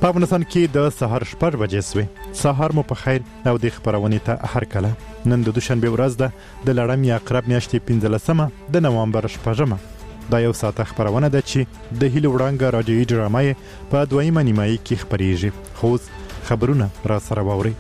په افغانستان کې د سهار 6 بجې سوې. سهار مو په خیر او د خبرونې ته هر کله. نن د دوشنبه ورځ ده د لړم یا عقرب میاشتې 15 د نوامبر 6. دا یو ساعت خبرونه ده چې د هیلو وړانګه رادیوي ډرامه په دویمه نیمایي کې خبرېږي. خو خبرونه را سره واوري.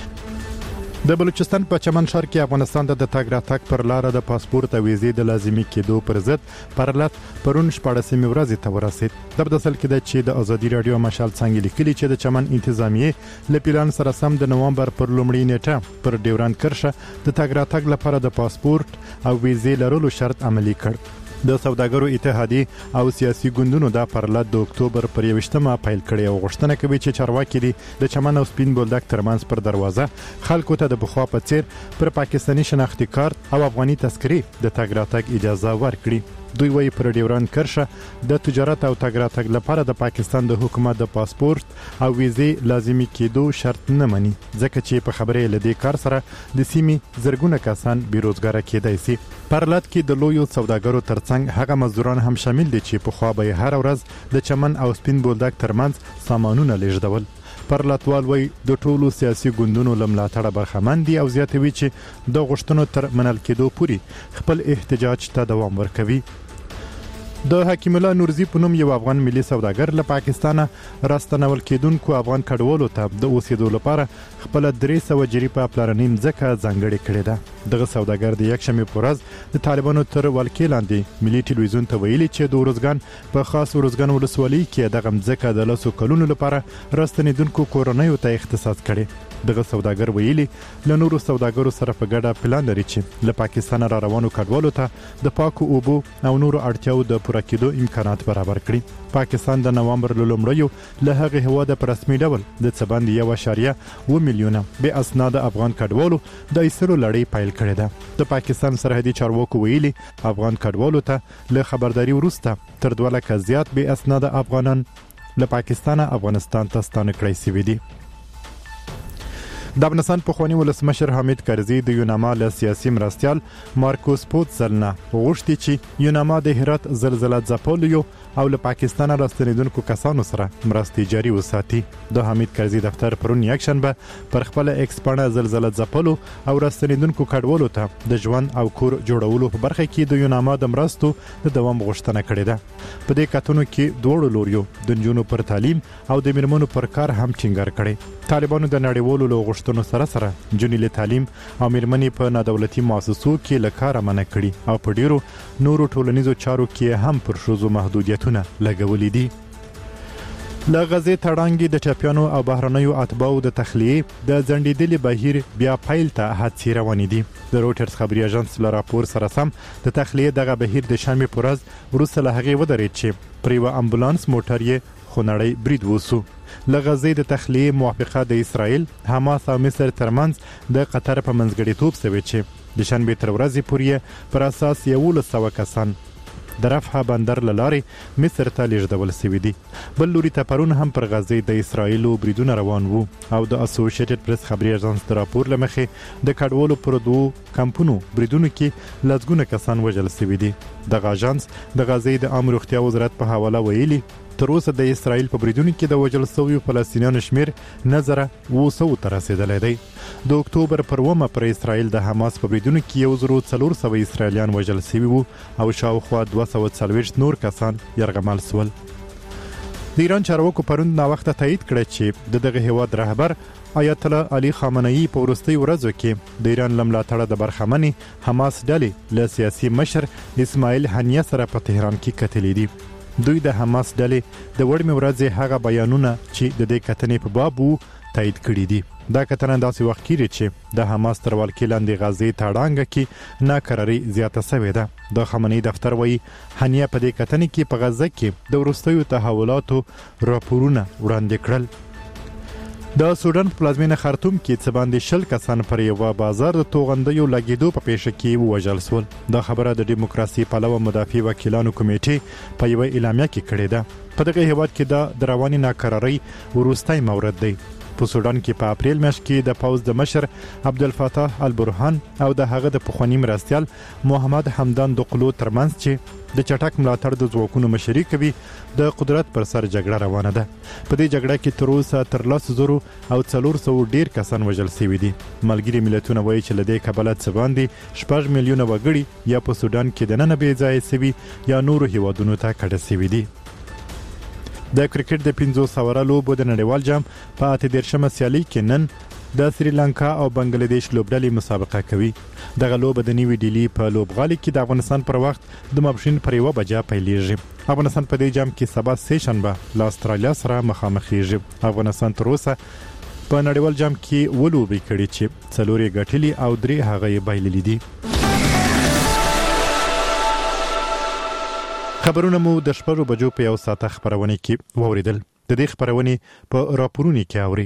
د بلوچستان په چمن ښار کې افغانستان د تګ راتګ پر لار د پاسپورت او ویزې د لازمي کېدو پر ضد پرلط پرون 14 ورځې ته ورسید. د بدسل کې د چې د ازادي رادیو مشال څنګه لیکلي چې د چمن انتظامیه له پلان سره سم د نوامبر پر لومړۍ نیټه پر ډیورند کرښه د تګ راتګ لپاره د پاسپورت او ویزې لرلو شرط عملی کړ. د سوداګرو اتحادیې او سیاسي ګوندونو دا پرلط د اکتوبر پر 21 پیل کړی او غوښتنه کوي چې چارواکي دي د چمن او سپین بولدک ترمنځ پر دروازه خلکو ته د بخوا په څیر پر پاکستاني شناختی کارت او افغاني تذکرې د تګ راتګ اجازه ورکړي. دوی وایي پر ډیورند کرښه د تجارت او تګ راتګ لپاره د پاکستان د حکومت د پاسپورت او ویزې لازمي کېدو شرط نه مني ځکه چې په خبرې له دې کار سره د سیمې زرګونه کسان بیروزګاره کېدای شي. پرلط کې د لویو سوداګرو ترڅنګ هغه مزدوران هم شامل دي چې په خوا به هر ورځ د چمن او سپین بولدک ترمنځ سامانونه لیږدول. پرلطوال وایي د ټولو سیاسي ګوندونو له ملاتړه برخمن دي او زیاتوي چې د غوښتنو تر منل کېدو پورې خپل احتجاج ته دوام ورکوي. د حکیم الله نورزي په نوم یو افغان ملي سوداګر له پاکستانه راستنول کېدونکو افغان کډوالو ته د اوسېدو لپاره خپل 300 جریبه پلرنۍ ځمکه ځانګړې کړې ده. دغه سوداګر د یکشنبې په ورځ د طالبانو تر ولکې لاندې ملي ټلویزیون ته ویلي چې د ورزګان په خاص ورزګان ولسوالۍ کې دغه ځمکه د 100 کلونو لپاره راستنیدونکو کورنیو ته اختصاص کړي. دغه سوداګر ویلي له نورو سوداګرو سره په ګډه پلان لري چې له پاکستان را روانو کډوالو ته د پاکو اوبو او نورو اړتیاو د پوره کېدو امکانات برابر کړي. پاکستان د نوامبر لومړیو له هغه هواده په رسمي ډول د څه باندې 1.2 میلیونه بې اسناده افغان کډوالو د ایستلو لړۍ پیل کړې ده. د پاکستان سرحدي چارواکو ویلي افغان کډوالو ته له خبرداري وروسته تر 2 لکه زیات بې اسناده افغانان له پاکستان افغانستان ته ستانه کړی شوي دي. د افغانستان پخوانی ولسمشر حامد کرزي د یوناما له سیاسي مرستیال مارکوس پوتسل نه غوښتي چې یوناما د هرات زلزلہ ځپلیو او له پاکستان راستنیدونکو کسانو سره مرستې جاري وساتي. د حامد کرزي دفتر پرون یکشنبه پر خپل ایکس پاڼه زلزلہ ځپلو او راستنیدونکو کډوالو ته د ژوند او کور جوړولو په برخه کې د یوناما د مرستو د دوام غوښتنه کړې ده. په دې کتنو کې دوړو لوريو د نجونو پر تعلیم او د میرمنو پر کار هم ټینګار کړي. طالبانو د نړیوالو له غوښتنو سره سره نجونې له تعلیم او میرمنې په نادولتي مؤسسو کې له کاره منع کړي او په ډیرو نورو ټولنیزو چارو کې هم پر ښځو محدودیتونه لګولي دي. له غزې تړانګې د ټپیانو او بهرنیو اتباعو د تخلیې د ځنډېدلي بهیر بیا پیل ته هڅې روانې دي. د روټرز خبري اژانس له راپور سره سم د تخلیې دغه بهیر د شنبې په ورځ وروسته له هغې ودرېد چې پر یوه امبولانس موټر یې خونړی برید وسو. له غزې د تخلیې موافقه د اسرائیل، حماس او مصر ترمنځ د قطر په منځګړیتوب شوې چې د شنبې تر ورځې پورې پر اساس 1100 کسان د رفح بندر له لارې مصر ته لیږدول شوي دي. بل لوري ته پرون هم پر غزې د اسرائیلو بریدونه روان وو او د اسوسییټډ پریس خبري اژانس د راپور له مخې د کډوالو پر 2 کمپونو بریدونو کې لږونه کسان وژل شوي دي. دغه اژانس د غزې د عام روغتیا وزارت په حواله ویلي تر اوسه د اسرائیل په بریدونو کې د وژل شویو فلسطینیانو شمیر 900 ته رسیدلی دی. د اکتوبر پر 1 پر اسرائیل د حماس په بریدونو کې 1400 اسرائیلیان وژل شوي وو او شاوخوا 240 نور کسان یرغمل شول. د ایران چارواکو پرون ناوخته تایید کړی چې دغه هیواد رهبر آیت الله علي خامنه‌ای په وروستیو ورځو کې د ایران له ملاتړه د برخمنې حماس ډلې له سیاسي مشر اسماعیل هنیه سره په تهران کې کتلې دي. دوی د حماس ډلې د وړمې ورځې هغه بیانونه چې د دې کتنې په باب وو تایید کړي دي. دا کتنه داسې وخت کې چې د حماس تر ولکې لاندې غزې تړانګه کې ناکراري زیاته شوې ده. د خامنه‌ای دفتر وایي هنیه په دې کتنې کې په غزه کې د وروستیو تحولاتو راپورونه وړاندې کړل. د سودان پلازمینه خرطوم کې څه باندې 100 کسان پر یو بازار د توغندیو لګیدو په پیښه کې وژل شول. دا خبره د دیموکراسي پلوه مدافع وکیلانو کمیټې په یو اعلامیه کې کړې ده. په دغه هیواد کې د رواني ناکرارۍ وروستی مورد دی. په سودان کې په اپریل میاشت کې د پوز د مشر عبدالفتاح البرهان او د هغه د پخوانی مرستیال محمد حمدان دقلو ترمنځ چې د چټک ملاتړ د ځواکونو مشري کوي د قدرت پر سر جګړه روانه ده. په دې جګړه کې تر اوسه تر 300 او 400 ډیر کسان وژل شوي دي. ملګري ملتونه وایي چې لدې کبله څه باندې 6 میلیونه وګړي یا په سودان کې د نن بې ځای سوي یا نورو هیوادونو ته کډه شوي دي. د کرکټ د 500 ورا لوبو د نړیوال جام په 18مه سیالي کې نن د سریلانکا او بنگلاديش لوبډلې مسابقه کوي. دغه لوبه د نیوي ډیلی په لوبغالي کې د افغانستان پر وخت د ماپښین پر 1 بجې پیلېږي. افغانستان په دې جام کې سبا سه شنبه له استرالیا سره مخامخېږي. افغانستان تر اوسه په نړیوال جام کې ولوبي کړي چې 4 ګټلي او 3 هغه یې بایللي دي. خبرونه مو د 6 بجو په 1 ساعت خبرونه کې ووریدل. د دې خبرونه په راپورونو کې اوري.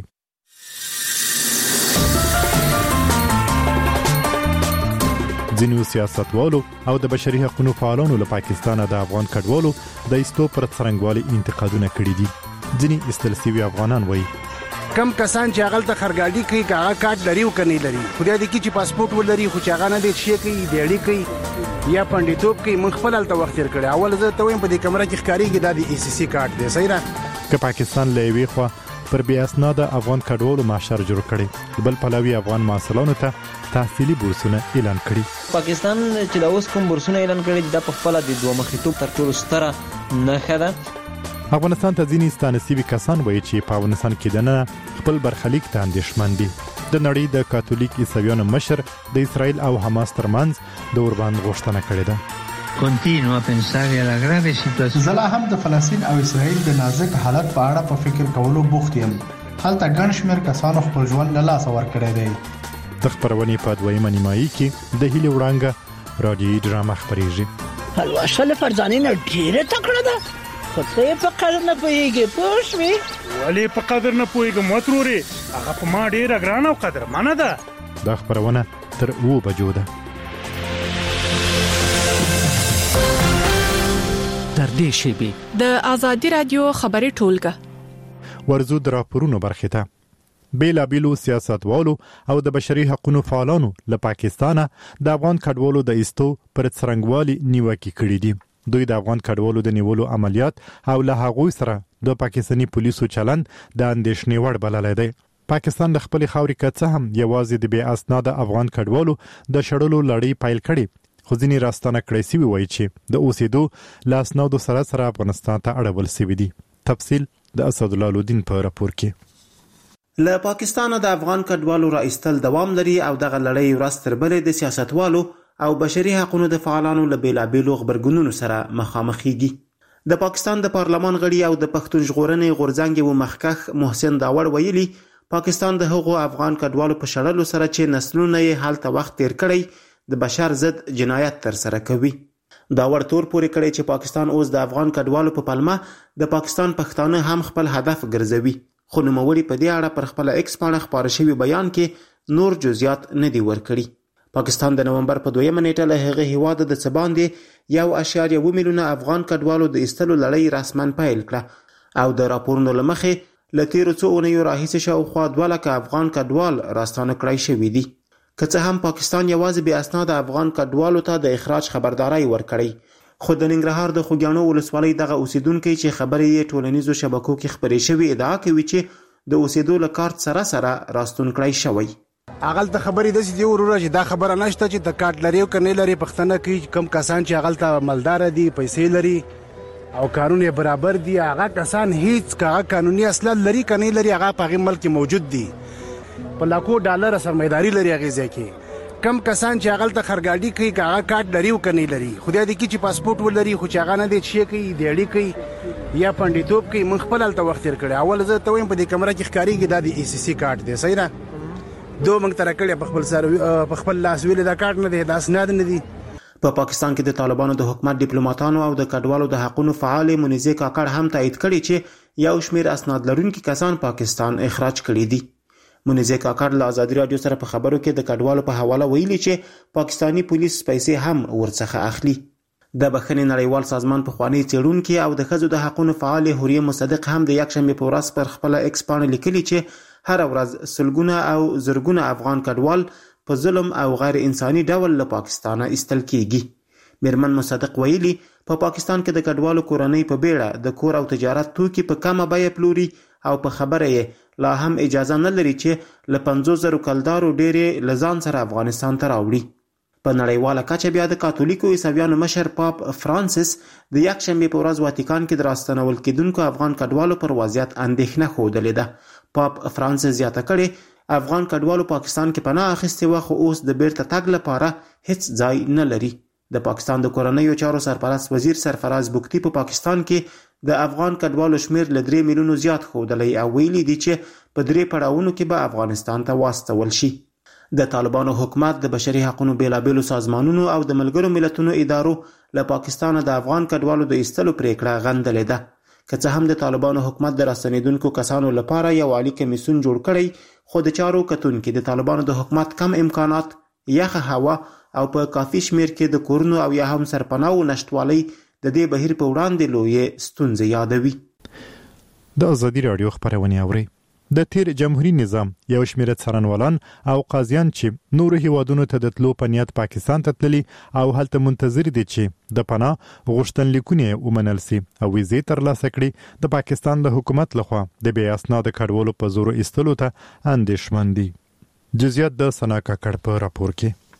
ځینو سیاستوالو او د بشري حقوقو فعالانو له پاکستان د افغان کډوالو د ایستو پر څرنګوالي انتقادونه کړي دي. ځینې ایستل سوي افغانان وایي کم کسان چې هغه ته خرګاډي کوي هغه کارت لري او کني لري خدای دې کې چې پاسپورت ولري خو چې هغه نه دې شي کوي دیړي کوي یا پندیتوب کوي من خپل الته وخت تیر کړي. اول زه ته وایم په دې کمره کې ښکاریږي د ای سی سی کارت دی صحیح را که پاکستان له وی خو پر بیا اسناد افغان کډوالو معاشر جوړ کړي. بل پلاوی افغان محصلانو ته تحصیلي بورسونه اعلان کړي. پاکستان چې د اوس کوم بورسونه اعلان کړي د په خپل د دوه مخیتوب تر ټولو ستره نه ده. افغانستان ته ځینې ستانسیبي کسان وایي چې په افغانستان کې د نه خپل برخلیک ته اندېښمن دي. د نړۍ د کاتولیک عیسویانو مشر د اسرائیل او حماس ترمنځ د اوربان غوښتنه کړې ده. زه هم د فلسطین او اسرائیل د نازک حالت په اړه په فکر کولو بوخت یم. هلته ګڼ شمېر کسانو خپل ژوند له لاسه ورکړی دی. د خبرونې په دویمه نیمایي کې د هیلې وړانګه رادیوي ډرامه خپرېږي. الواشله فرزانه ډیره تکړه ده خو ته په قدر نه پوهیږي پوه شوې. ولې په قدر نه پوهیږم وتروري هغه په ما ډیره ګرانه او قدر منه ده. دا خبرونه تر 2 بجو ده. تر دې شیبې د آزادي رادیو خبري ټولګه ورزو د راپورونو برخه ته بیلا بیلو سیاستوالو او د بشري حقوقو فعالانو له پاکستانه د افغان کډوالو د ایستو پر څرنګوالي نیوکه کړې دي. دوی د افغان کډوالو د نیولو عملیات او له هغوی سره د پاکستاني پولیسو چلند د اندېښنې وړ بللی دی. پاکستان د خپل خاورې کڅه هم یوازې د بې اسناد افغان کډوالو د شړلو لړۍ پیل کړي. خو ځینې راستانه کړی سوي وایي چې د اوسېدو له اسنادو سره افغانستان ته اړول سوي دي. تفصیل د اسدالله الدین په راپور کې. له پاکستان د افغان کډوالو را ایستل دوام لري او دغه لړۍ ورځ تر بلې د سیاستوالو او بشري حقوقو د فعالانو له بیلابیلو غبرګونونو سره مخامخېږي. د پاکستان د پارلمان غړي او د پښتون ژغورنې غورځنګ و مخکښ محسن داوړ ویلي پاکستان د هغو افغان کډوالو په شړلو سره چې نسلونه یې هلته وخت تیر کړی د بشر ضد جنایت تر سره کوي. داوړ تور پورې کړی چې پاکستان اوس د افغان کډوالو په پلمه د پاکستان پښتانه هم خپل هدف ګرځوي. خو نوموړي په دې اړه پر خپل ایکس باندې خبر شوی بیان کې نور جزئیات نه دی ورکړي. پاکستان د نومبر په 2 نیټه له هغه هیواد د څه باندې 1.1 میلیونه افغان کډوالو د ایستلو لړۍ رسماً پیل کړه او د راپورونو له مخې له تیرو څو اونیو راهیسې شاوخوا 2 لکه افغان کډوال راستانه کړای شوي دي. که څه هم پاکستان یوازې بې اسناد افغان کډوالو ته د اخراج خبرداري ورکړی، خو د ننګرهار د خوږیاڼو ولسوالۍ دغه اوسیدونکي چې خبرې یې ټولنیزو شبکو کې خپرې شوي ادعا کوي چې د اوسېدو له کارت سره راستون کړی شوی. اغل ته خبرې داسې دی وروره چې دا خبره نشته چې د کارت لري او کنه لري. پښتنه کې کم کسان چې اغل ته مالدار دي پیسې لري او کارونه برابر دي هغه کسان هیڅ قانوني اصل لري کنه لري هغه په ملک موجود دي په لاکو ډالر سرمایداري لري هغه ځکه کم کسان چې اغل ته خرګاډي کوي هغه کارت لري او کنه لري خدای دې کې چې پاسپورت ولري خو چې هغه نه دي شي کوي دیړي کوي یا پندیتوب کوي من خپل الته وخت تیر کړي. اول زه ته وایم په دې کمره کې ښکاریږي د ای سی سی کارت دی صحیح را دو منګ تر کړي په خپل سره په خپل لاس ویل دا کارت نه دی دا اسناد نه دی. په پاکستان کې د طالبانو د حکومت ډیپلوماټانو او د کډوالو د حقوقو فعال منیزه کاکړ هم تایید کړي چې یو شمیر اسناد لرونکي کسان پاکستان اخراج کړي دي. منیزه کاکړ له آزادي رادیو سره په خبرو کې د کډوالو په حواله ویلي چې پاکستانی پولیس پیسې هم ورڅخه اخلي. د بخښنې نړیوال سازمان په خواني څېړونکي او د ښځو د حقوقو فعال حوریه مصدق هم د یکشنبه په ورځ پر خپل ایکس باندې لیکلي چې هر ورځ سلګونه او زرګونه افغان کډوال په ظلم او غیر انساني ډول له پاکستانه ایستل کیږي. میرمن مصدق ویلي په پاکستان کې د کډوالو کورنۍ په بیړه د کور او تجارت توکي په کمه بیه پلوري او په خبره یې لا هم اجازه نه لري چې له 50,000 کلدارو ډېرې له ځان سره افغانستان ته راوړي. په نړیواله کچه بیا د کاتولیکو عیسویانو مشر پاپ فرانسیس د یکشنبې په ورځ واتیکان کې د راستنول کېدونکو افغان کډوالو پر وضعیت اندېښنه ښودلې ده. پاپ فرانسیس زیاته کړې افغان کډوالو پاکستان کې پناه اخیستې وه خو اوس د بیرته تګ لپاره هیڅ ځای نه لري. د پاکستان د کورنیو چارو سرپرست وزیر سرفراز بگتي په پاکستان کې د افغان کډوالو شمیر له 3 میلیونو زیات ښودلی او ویلي دي چې په 3 پړاوونو کې به افغانستان ته واستول شي. د طالبانو حکومت د بشري حقوقو بیلابېلو سازمانونو او د ملګرو ملتونو ادارو له پاکستانه د افغان کډوالو د ایستلو پریکړه غندلې ده. که څه هم د طالبانو حکومت د راستنېدونکو کسانو لپاره یو عالی کمیسیون جوړ کړی خو د چارو کتونکي د طالبانو د حکومت کم امکانات، یخه هوا او په کافي شمیر کې د کورونو او یا هم سرپناهو نشټوالۍ د دې بهیر په وړاندې لویې ستونزې یادوي. د ازادي راډیو خبرونه اوري. د تیر جمهوریت نظام یو شمېر څارنوالان او قاضیان چې نورو هیوادونو ته د تلو په نیت پاکستان ته تللي او هلته منتظر دي چې د پناه غوښتنلیکونه ومنل سي او ویزې ترلاسه کړي، د پاکستان د حکومت لخوا د بې اسناد کډوالو په زور ایستلو ته اندېښمن دي. جزئیات د سنا کاکړ په راپور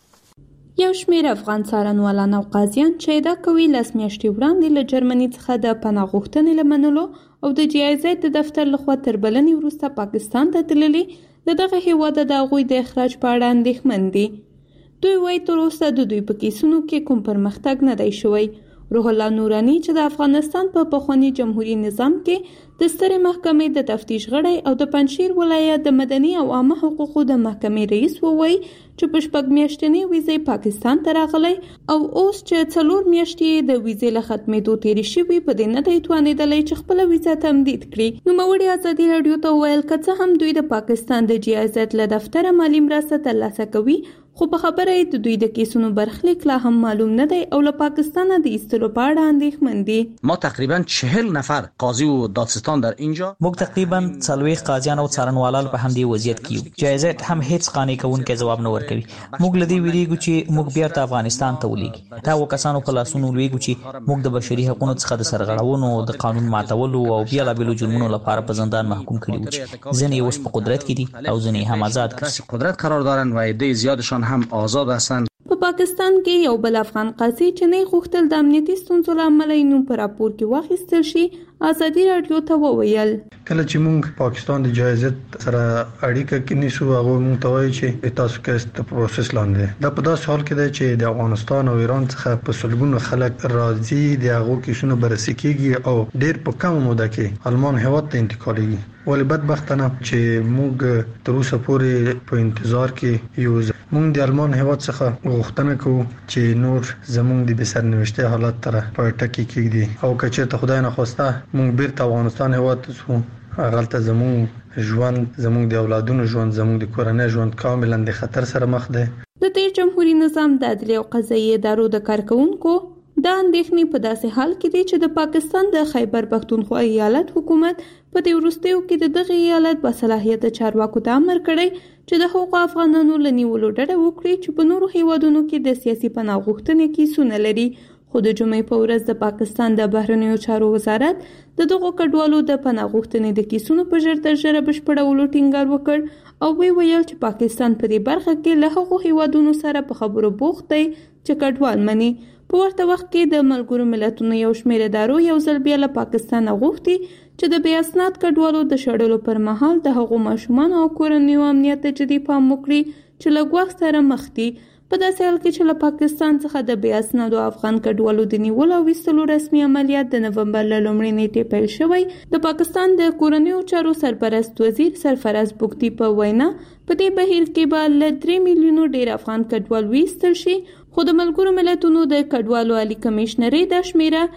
کې. یو شمېر افغان څارنوالان او قاضیان چې ادعا کوي لاس میاشتې وړاندې له جرمني څخه د پناه غوښتنې له منلو او د جایزې د دفتر لخوا تر بلنې وروسته پاکستان ته تللي د دغه هیواد د هغوی د اخراج په اړه اندېښمن دي. دوی وایي تر اوسه د دوی په کیسونو کې کوم پرمختګ نه دی شوی. روح الله نورانی چې د افغانستان په پخواني جمهوریت نظام کې د سترې محکمې د تفتیش غړی او د پنجشیر ولایت د مدني او عامه حقوقو د محکمې رئیس وویل چې په 6 میاشتنې ویزې پاکستان ته راغلی او اوس چې 4 میاشتې د ویزې له ختمېدو تېرې شوي په دې نه دی توانېدلی چې خپله ویزه تمدید کړي. نوموړي ازادي راډیو ته وویل که څه هم دوی د پاکستان د جایزت له دفتره مالي مرسته ترلاسه کوي خو په خبره یې د دوی د کیسونو برخلیک لا هم معلوم نه دی او له پاکستانه د ایستلو په اړه اندېښمن دي. ما تقریبا 40 نفر قاضی و دادستان در اینجا موږ تقریبا 40 قاضیان او څارنوالان په همدې وضعیت کې یو. جایزت هم هیڅ قانع کوونکی ځواب نه ورکوي. موږ لدی ویریږو چې موږ بیرته افغانستان ته ولېږي. دا وکسانو په لاسونو لویږو چې موږ د بشري حقوقو څخه د سرغړونو، د قانون ماتولو او بیلابېلو جرمونو لپاره په زندان محکوم کړي وو چې ځینې اوس په قدرت کې دي او ځینې هم آزاد کړي. قدرت قرار دارن و عده زیادشان هم آزاد هستند. په پاکستان کې یو بل افغان قاضي چې نه غوښتل د امنیتي ستونزو له امله یې نوم په راپور کې واخیستل شي ازادي راډیو ته وویل کله چې موږ پاکستان د جایزت سره اړیکه کې نیسو هغه موږ ته وایي چې تاسو کې د پروسس لاندې دا په داس حال کې دی چې د افغانستان او ایران څخه په سلګونو خلک راځي د هغه کیسونو بررسي کیږي او ډېر په کم موده کې آلمان هیواد ته انتقالېږي. ولې بدبختانه چې موږ تر اوسه پورې په انتظار کې یو. موږ د آلمان هیواد څخه غوښتنه کوو چې نور زموږ د بسرنوشته حالت تر په ټکی کېږي او که چېرته خدای نه خواسته موږ بیرته افغانستان هیواد ته ځو هغلته زموږ ژوند، زموږ د اولادونو ژوند، زموږ د کورنۍ ژوند کاملا د خطر سره مخ دی. د تیر جمهوریت نظام د عدلیې او قضایي ادارو د کارکونکو دا اندېښنې په داسې حال کې دي چې د پاکستان د خیبر پښتونخوا ایالت حکومت په دې وروستیو کې د دغه ایالت باصلاحیته چارواکو ته امر کړی چې د هغو افغانانو له نیولو ډډه وکړي چې په نورو هیوادونو کې د سیاسي پناه غوښتنې کیسونه لري. خو د جمعې په ورځ د پاکستان د بهرنیو چارو وزارت د دغو کډوالو د پناه غوښتنې د کیسونو په ژر تر ژره بشپړولو ټینګار وکړ او ویل چې پاکستان په دې برخه کې له هغو هیوادونو سره په خبرو بوخت دی چې کډوال مني. په ورته وخت کې د ملګرو ملتونو یو شمېر ادارو یو ځل بیا له پاکستان غوښتي چې د بې اسناد کډوالو د شړلو پر مهال د هغو ماشومان او کورنیو امنیت ته جدي پام وکړي چې له ګواښ سره مخ دي. په داسې حال کې چې له پاکستان څخه د بې اسنادو افغان کډوالو د نیولو او ویستلو رسمي عملیات د نومبر له لومړۍ نیټې پیل شوی. د پاکستان د کورنیو چارو سرپرست وزیر سرفراز بگتي په وینا په دې بهیر کې به له 3 میلیونو ډېر افغان کډوال ویستل شي، خو د ملګرو ملتونو د کډوالو عالی کمیشنرۍ دا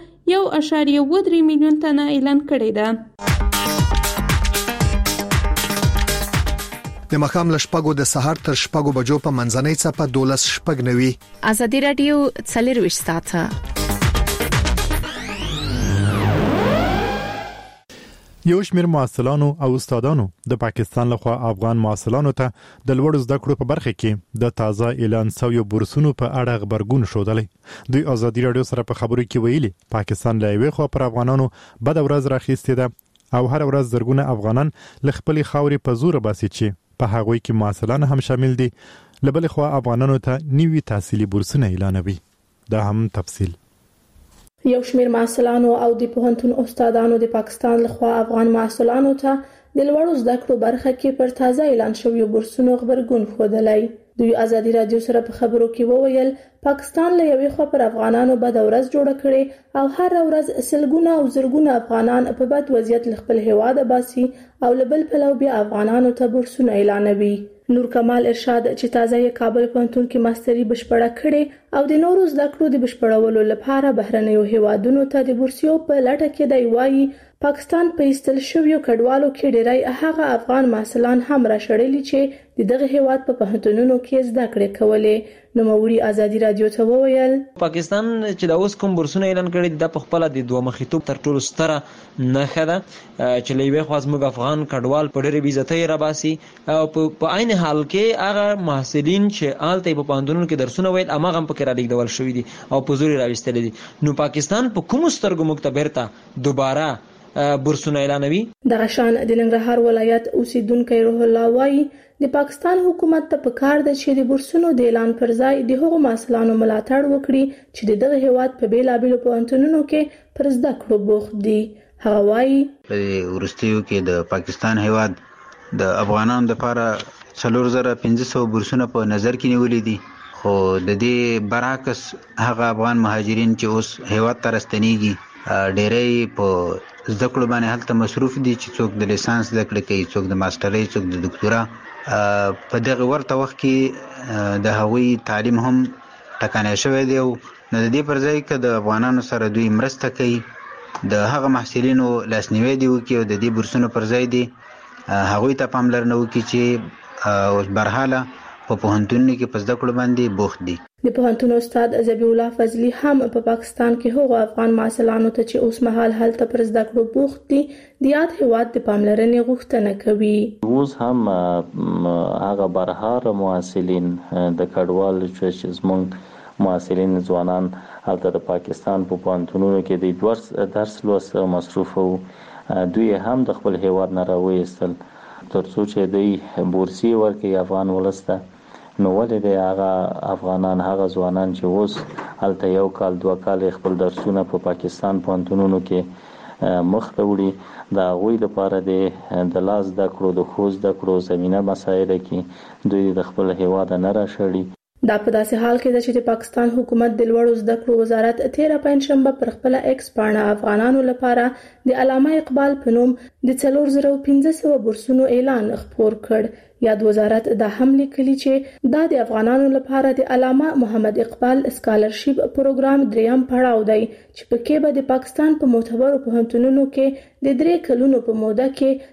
شمیره 1.3 میلیون تنه اعلان کړې ده. د مخام لشپګو د سحر تر شپګو بجو په منځنۍ چپه 12:09 ازادي رادیو 24 ساعته. یو شمېر محصلانو او استادانو د پاکستان لخوا افغان محصلانو ته د لوړو زده کړو په برخه کې د تازه اعلان شویو بورسونو په اړه خبرګون ښودلی. دوی ازادي راډیو سره په خبرو کې ویلي پاکستان له یوې خوا پر افغانانو بد ورځ راخیستې ده او هر ورځ زرګونه افغانان له خپلې خاورې په زور باسي چې په هغوی کې محصلان هم شامل دي. له بلې خوا افغانانو ته نوي تحصیلي بورسونه اعلانوي. دا هم تفصیل. یو شمېر محصلانو او د پوهنتون استادانو د پاکستان لخوا افغان محصلانو ته د لوړو زده کړو برخه کې پر تازه اعلان شویو بورسونو خبرګون ښودلی. دوی ازادي راډیو سره په خبرو کې وویل پاکستان له یوې خوا پر افغانانو بد ورځ جوړه کړې او هر ورځ سلګونه او زرګونه افغانان په بد وضعیت له خپل هیواده باسي او له بل پلوه بیا افغانانو ته بورسونه اعلانوي. نور کمال ارشاد چې تازه یې کابل پوهنتون کې ماستري بشپړه کړې او د نورو زده کړو د بشپړولو لپاره بهرنیو هیوادونو ته د بورسیو په لټه کې دی. وایي پاکستان په ایستل شویو کډوالو کې ډېری هغه افغان محصلان هم راشړلي چې د دغه هیواد په پوهنتونونو کې زده کړې کولې. نوموړي ازادي راډیو ته وویل پاکستان چې د اوس کوم بورسونه اعلان کړي د په خپل د دوه مخیتوب تر ټولو ستره نښه ده چې لوی خواص موږ افغان کډوال په ډېرې بیزتۍ راباسي او په عین حال کې هغه محصلین چې آلته په پوهنتونونو کې درسونه وایي هغه هم پکې را لیږدول شوي دي او په زور راوستل دي. نو پاکستان په کوم سترګو موږ ته بیرته دوباره بورسونه اعلانوي. دغه شان د ننګرهار ولایت اوسیدونکو روح الله وایي د پاکستان حکومت ته پکار ده چې د بورسونو د اعلان پر ځای د هغو محصلانو ملاتړ وکړي چې دغه هیواد په بیلابیلو پوهنتونونو کې پر زده کړو بوخت دي. هغه وایي په وروستیو کې د پاکستان هیواد د افغانانو لپاره 4500 بورسونه په نظر کې نیولې دي، خو د دې برعکس هغه افغان مهاجرین چې اوس هیواد ته راستنیږي ډېری په زده کړو باندې هلته مصروف دي چې څوک د لیسانس زده کړې کوي، څوک د ماسترۍ، څوک د دکتورا. په دغه ورته وخت کې د هغوی تعلیم هم ټکنی شوی دی. نو د دې پر ځای که د افغانانو سره دوی مرسته کوي د هغه محصلینو لاسنیوی دی وکړي او د دې بورسونو پر ځای دی هغوی ته پاملرنه وکړي چې اوس برحاله په پوهنتونونو کې په زده کړو باندې بوخت دي. د پوهنتون استاد ذبیح الله فضلي هم په پاکستان کې هغو افغان محصلانو ته چې اوس مهال هلته پر زده کړو بوخت دي د یاد هیواد د پاملرنې غوښتنه کوي. اوس هم هغه برهار محصلین د کډوال چې زموږ محصلین ځوانان هلته د پاکستان په پوهنتونونو کې د درس لوست مصروف وو، دوی هم د خپل هیواد نه راوایستل ترڅو چې دوی بورسي ورکړي افغان ولس ته. نو ولې د هغه افغانان هغه ځوانان چې اوس هلته یو کال 2 کال خپل درسونه په پاکستان پوهنتونونو کې مخ ته وړي د هغوی لپاره د لاس زده کړو د ښو زده کړو زمینه مسایله کې دوی د خپل هیواد نه راشړي. دا په داسې حال کې ده چې د پاکستان حکومت د لوړو زده کړو وزارت 13 پنځشنبه پر خپل ایکس پاڼه افغانانو لپاره د علامه اقبال په نوم د 4500 بورسونو اعلان خپور کړ. یاد وزارت دا هم لیکلي چې دا د افغانانو لپاره د علامه محمد اقبال اسکالرشپ پروګرام دریم پړاو دی چې پکې به د پاکستان په معتبرو پوهنتونونو کې د 3 کلونو په موده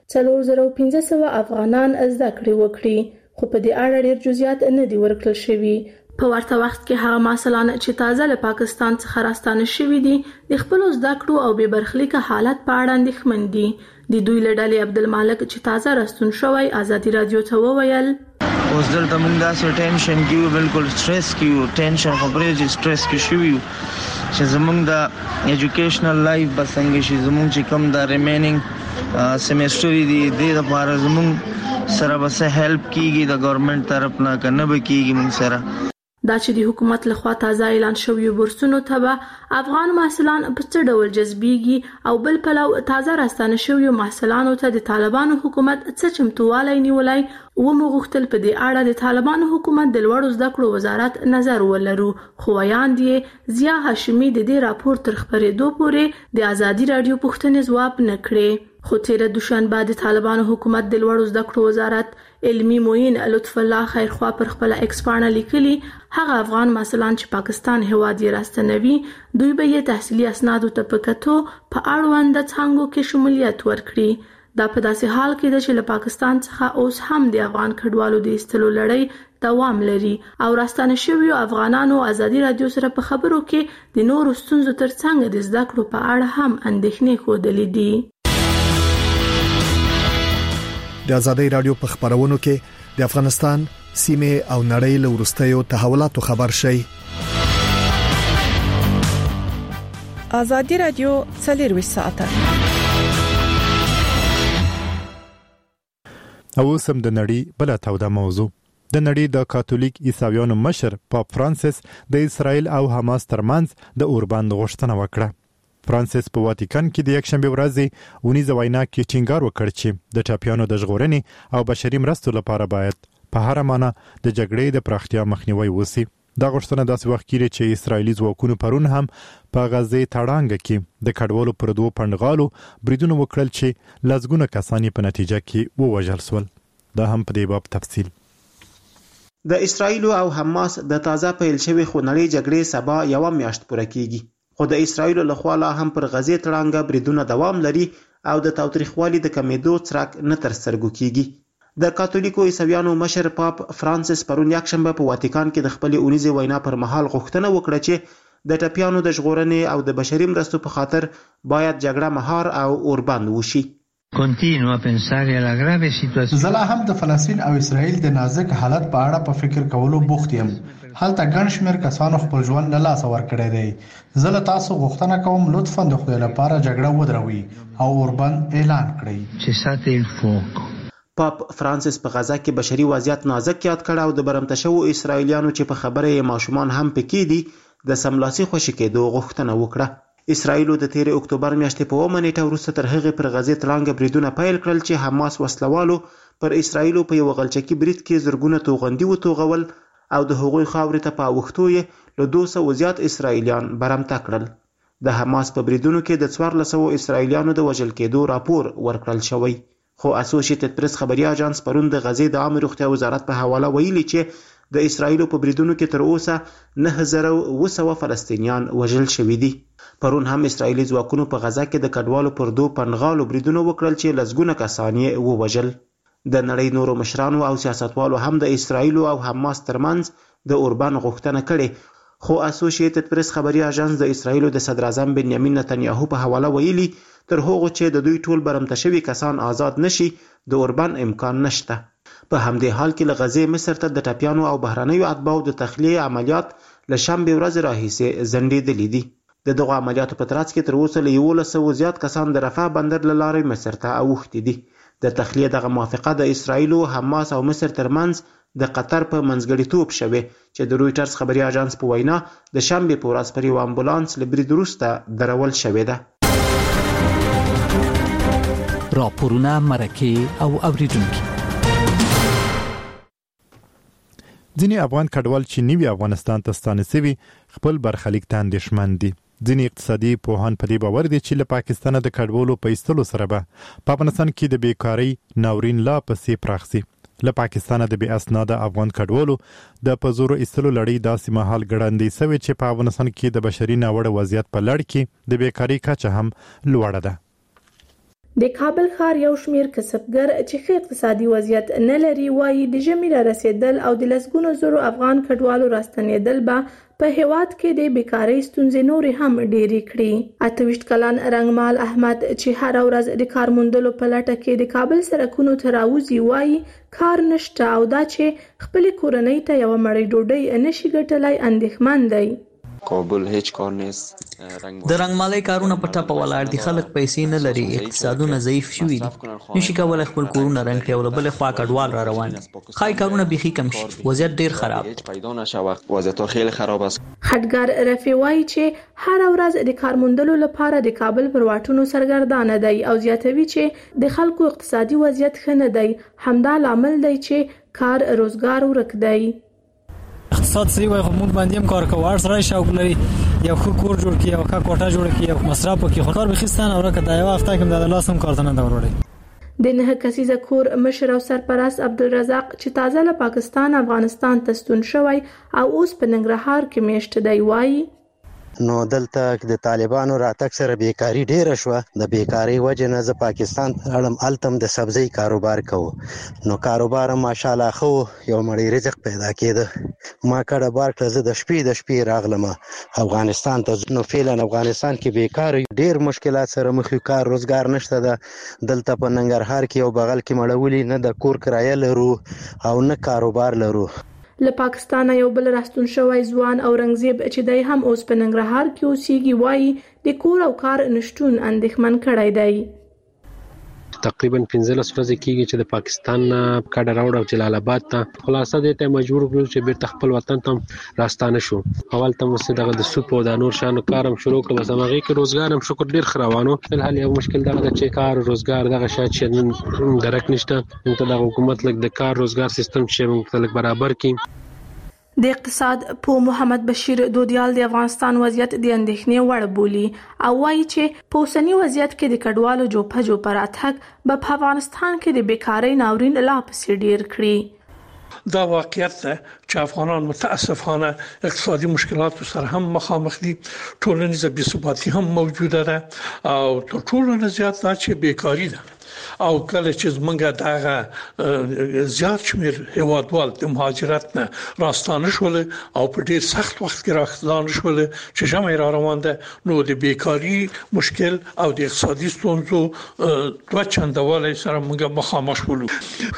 کې 4500 افغانان زده کړې وکړي، خو په دې اړه ډېر جزئیات نه دي ورکړل شوي. په ورته وخت کې هغه محصلان چې تازه له پاکستان څخه راستانه شوي دي د خپل زده کړو او بې برخلیکه حالت په اړه اندېښمن دي. د دوی له ډلې عبدالمالک چې تازه راستون شوی ازادي راډیو ته وویل اوس دلته موږ داسې ټینشن کې یو، بالکل سټرس کې یو، ټینشن خبرې چې سټرس کې شوي یو چې زموږ د ایجوکیشنل لایف به څنګه شي، زموږ چې کوم د ریمیننګ سیمسټر دي د دې لپاره زموږ سره به څه هیلپ کیږي د ګورنمنټ طرف نه که نه به کیږي موږ سره. دا چې د حکومت لخوا تازه اعلان شویو بورسونو ته به افغان محصلان په څه ډول جذبیږي او بل پلو تازه راستانه شویو محصلانو ته د طالبانو حکومت څه چمتووالی نیولی ومو غوښتل په دې اړه د طالبانو حکومت د لوړو زده کړو وزارت نظر ولرو، خو ویاند یې ضیا هاشمي د دې راپور تر خپرېدو پورې د ازادي راډیو پوښتنې ځواب نه کړې. خو تیره دوشنبه د طالبانو حکومت د لوړو زده کړو وزارت علمي معین لطف الله خیرخوا پر خپل ایکس پاڼه لیکلي هغه افغان محصلان چې پاکستان هیواد یې راستنوي دوی به یې تحصیلي اسنادو ته په کتو په اړوند څانګو کې شمولیت ورکړي. دا په داسې حال کې ده چې له پاکستان څخه اوس هم د افغان کډوالو د ایستلو لړۍ دوام لري او راستانه شویو افغانانو ازادي راډیو سره په خبرو کې د نورو ستونزو ترڅنګ د زده کړو په اړه هم اندېښنې ښودلې دي. د ازادي رادیو په خبرونو کې د افغانستان سیمه او نړۍ له ورستیو تحولاتو خبر شي. ازادي رادیو 24 ساعته. او سم د نړۍ بل تاوده موضوع د نړۍ د کاتولیک عیسویانو مشر پاپ فرانسیس د اسرائیل او حماس ترمنځ د اوربند غوښتنه وکړه. فرانسیس په واتیکان کې د یکشنبه ورځې ونیزه وینا کې ټینګار وکړ چې د ټاپیانو د ژغورنې او بشري مرستو لپاره باید په هر معنی د جګړې د پراختیا مخنیوي وسی. دا غوښتنه داسې وخت کې چې اسرایلی ځواکونو پرون هم په غزه تړانګ کې د کډوالو پر دوه پندغالو بریدونه وکړل چې لږونه کسان په نتیجه کې ووژل شول. دا هم په دې باب تفصیل. د اسرایل او حماس د تازه پیل شوی خونړۍ جګړې سبا یو میاشت پوره کیږي. خو د اسرایل له خوا لا هم پر غزه تړانګ بریدونه دوام لري او د تاوتریخوالي د کمیدو څرک نه تر سترګو کیږي. د کاتولیکو عیسویانو مشر پاپ فرانسیس پرون یکشنبه په واتیکان کې د خپل اونیزه وینا پر مهال غوښتنه وکړه چې د ټاپیانو د ژغورنې او د بشري مرستو په خاطر باید جګړه مهار او اوربند وشي. زه لا هم د فلسطین او اسرائیل د نازک حالت په اړه په فکر کولو بوخت یم. هلته ګڼ شمېر کسانو خپل ژوند له لاسه ورکړی دی. زه له تاسو غوښتنه کوم لطفاً د خدای لپاره جګړه ودروي او اوربند اعلان کړئ. پاپ فرانسیس په غزه کې بشري وضعیت نازک یاد کړ او د برمته شوو اسرایلیانو چې په خبره یې ماشومان هم پکې دي د سملاسي خوشي کېدو غوښتنه وکړه. اسرائیل د 13 اکتوبر میاشتې په 1 نیټه وروسته تر هغه پر غزه تړانګ بریدونه پیل کړل چې حماس وسلوالو پر اسرائیل په یو غلچکی برید کې زرګونه توغندي وتوغول او د هغوی خاورې ته په وختو یې له 200 زیات اسرائیلیان برمته کړل. د حماس په بریدونو کې د 1400 اسرائیلیانو د وژل کېدو راپور ورکړل شوی. خو اسوسییټډ پریس خبري اژانس پرون د غزې د عامه روغتیا وزارت په حواله ویلي چې د اسرائیل په بریدونو کې تر اوسه 9200 فلسطینیان وژل شوي دي. پرون هم اسرائیلي ځواکونو په غزه کې د کډوالو پر دوه پنغالو بریدونه وکړل چې لږونه کسان یې ووژل. د نړۍ نورو مشرانو او سیاستوالو هم د اسرائیل او حماس ترمنځ د اوربند غوښتنه کړې. خو اسوسییټډ پریس خبري اژانس د اسرائیل د صدر اعظم بنیامین نتنیاهو په حواله ویلي تر هغه چې د دوی ټول برمته شوي کسان آزاد نشي د اوربند امکان نشته. په همدې حال کې له غزې مصر ته د ټاپیانو او بهرنیو اتباعو د تخلیه عملیات له شنبه ورځې راهیسې ځنډېدلي دي. د دغه عملیاتو په ترڅ کې تر اوسه له 1100 زیات کسان د رفح بندر له لارې مصر ته اوښتي دي. د تخلیه دغه موافقه د اسرائیل، حماس او مصر ترمنځ د قطر په منځګړیتوب شوه چې د رویټرز خبري اژانس په وینا د شنبه په ورځ پر یو امبولانس له برید وروسته درول شوې ده. راپورونه مرکه او اوریدونکو. ځینې افغان کډوال چې نیوي افغانستان ته ستانه شوي خپل برخلیک ته اندېښمن دي. ځینې اقتصادي پوهان په دې باور دي چې له پاکستانه د کډوالو په ایستلو سره به په افغانستان کې د بیکارۍ ناورین لا پسې پراخ شي. له پاکستانه د بې اسناده افغان کډوالو د په زور ایستلو لړۍ داسې مهال ګړندۍ شوې چې په افغانستان کې د بشري ناوړه وضعیت په لړ کې د بیکارۍ کچه هم لوړه ده. د کابل ښار یو شمیر کسبګر چې ښه اقتصادي وضعیت نه لري وایي د ژمي را رسیدل او د لسګونو زرو افغان کډوالو راستنېدل به په هیواد کې د بیکارۍ ستونزې نورې هم ډېرې کړي. 28 کلن رنګمال احمد چې هر ورځ د کار موندلو په لټه کې د کابل سړکونو ته راوځي وایي کار نشته او دا چې خپلې کورنۍ ته یوه مړۍ ډوډۍ نشي ګټلی اندېښمن دی. کابل هیڅ کار نیست. د رنګمالۍ کارونه په ټپه ولاړ دي. خلک پیسې نه لري، اقتصادونه ضعیف شوي دي، نشي کولی خپل کورونه رنګ کړي او له بلې خوا کډوال را روان دي. ښایي کارونه بیخي کم شي، وضعیت ډېر خراب. پیدا نشه وخت وضعیت خیلی خراب است. خټګر رفیع وایي چې هر ورځ د کار موندلو لپاره د کابل پر واټونو سرګردانه دی او زیاتوي چې د خلکو اقتصادي وضعیت ښه نه دی. همدا لامل دی چې کار روزګار ورک دی. اقتصاد صحیح وای خو موږ باندې هم کار کوو، سره شوق لري یو ښه کور جوړ کړي، یو ښه کوټه جوړ کړي، یو مصرف وکړي. خو کار به خستانه ورکه دا یو هفته کې د لاس هم کار ته نه دا وروړي. د 9 کسیزه کور مشر او سرپرست عبدالرزاق چې تازه له پاکستان افغانستان ته ستون شوی او اوس په ننګرهار کې میشت دی وایي نو دلته د طالبانو راتګ سره بیکاری ډیره شو. د بیکاری وجه نه ز پاکستان اړم التم د سبزی کاروبار کوو. نو کاروبار ماشاءالله خو یو مړی رزق پیدا کېده. ما کډه بار ته د شپې راغلم افغانستان ته. نو فعلا افغانستان کې بیکار ډیر مشکلات سره مخ یو. کار روزګار نشته ده. دلته په ننګرهار کې او بغل کې مړولي نه د کور کرایه لرو او نه کاروبار لرو. له پاکستان یو بل راستون شوی ځوان او رنگزیب چې دای هم اوس په ننګرهار کې اوسېږي وایي د کور او کار نشټون اندېښمن کړی دی. تقریبا 15 ورځې کېږي چې د پاکستان کډه راوړ او جلال آباد ته خلاصه دې ته مجبور کړو چې بیرته خپل وطن ته راستانه شو. اول ته مو دغه د سوپ او د نور شانو کارم شروع کړ. بس هغه کې روزګار هم شکر ډیر خروانو. بلحال یو مشکل دغه چې کار روزګار دغه شاید چې درک نشته. نو د حکومت لګ د کار روزګار سیستم چې موږ ته لګ برابر کړي. د اقتصاد په محمد بشیر دودیال د افغانستان وضعیت د اندېښنې وړ بولي او وایي چې په اوسنی وضعیت کې د کډوالو جوپه راتګ په افغانستان کې د بیکاری ناورین لا پسې ډیر کړي. دا واقعیت ده چې افغانان متاسفانه اقتصادي مشکلات سره هم مخامخ دي. ټولنیزه بی‌ثباتی هم موجوده ده او ټول نه زیات چې بیکاری ده. او کله چې زمونږ دغه زیات شمیر هیوادوال د مهاجرت نه راستانه شول او په ډیر سخت وخت کې راستانه شول چې جمع را روان ده. نو د بیکاری مشکل او د اقتصادي ستونزو دوه چندوالی سره موږ مخامخ شولو.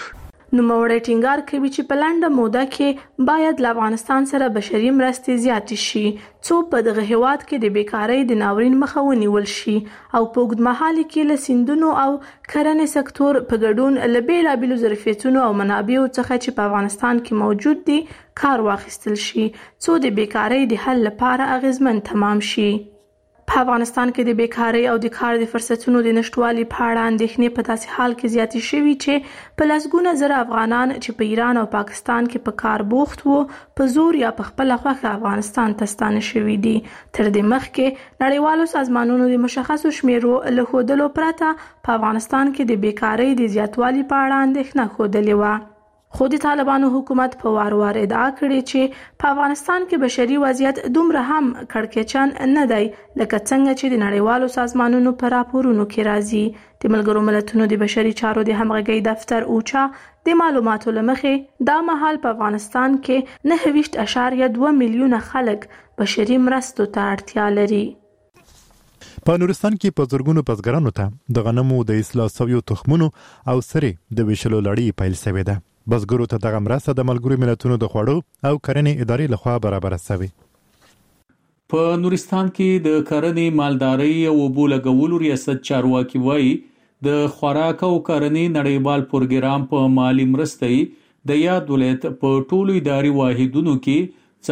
نوموړی ټینګار کوي چې په لنډه موده کې باید له افغانستان سره بشري مرستې زیاتې شي څو په دغه هیواد کې د بیکاری د ناورین مخه ونیول شي او په اوږدمهال کې له سیندونو او کرنې سکتور په ګډون له بیلابیلو ظرفیتونو او منابعو څخه چې په افغانستان کې موجود دي کار واخیستل شي څو د بیکاری د حل لپاره اغیزمن تمام شي. په افغانستان کې د بیکاری او د کار د فرصتونو د نشټوالي په اړه اندېښنې په داسې حال کې زیاتې شوي چې په لسګونه زره افغانان چې په ایران او پاکستان کې په کار بوخت وو په زور یا په خپل خوښه افغانستان ته ستانه شوي دي. تر دې مخکې نړیوالو سازمانونو د مشخصو شمیرو له ښودلو پرته په افغانستان کې د بیکاری د زیاتوالي په اړه اندېښنه ښودلې وه. خو د طالبانو حکومت په وار ادعا کړې چې په افغانستان کې بشري وضعیت دومره هم کړکېچن نه دی لکه څنګه چې د نړیوالو سازمانونو په راپورونو کې راځي. د ملګرو ملتونو د بشري چارو د همغږۍ دفتر اوچا د معلوماتو له مخې دا مهال په افغانستان کې 9.2 میلیونه خلک بشري مرستو ته اړتیا لري. په نورستان کې په زرګونو بزګرانو ته د غنمو د اصلاح شویو تخمونو او سرې د ویشلو لړۍ پیل شوې ده. بزګرو ته دغه مرسته د ملګرو ملتونو د خوړو او کرنې ادارې لخوا برابر شوې. په نورستان کې د کرنې مالدارۍ او اوبو لګولو ریاست چارواکي وایي د خوراک او کرنې نړیوال پروګرام په مالی مرستې د یاد ولایت په ټولو اداري واحدونو کې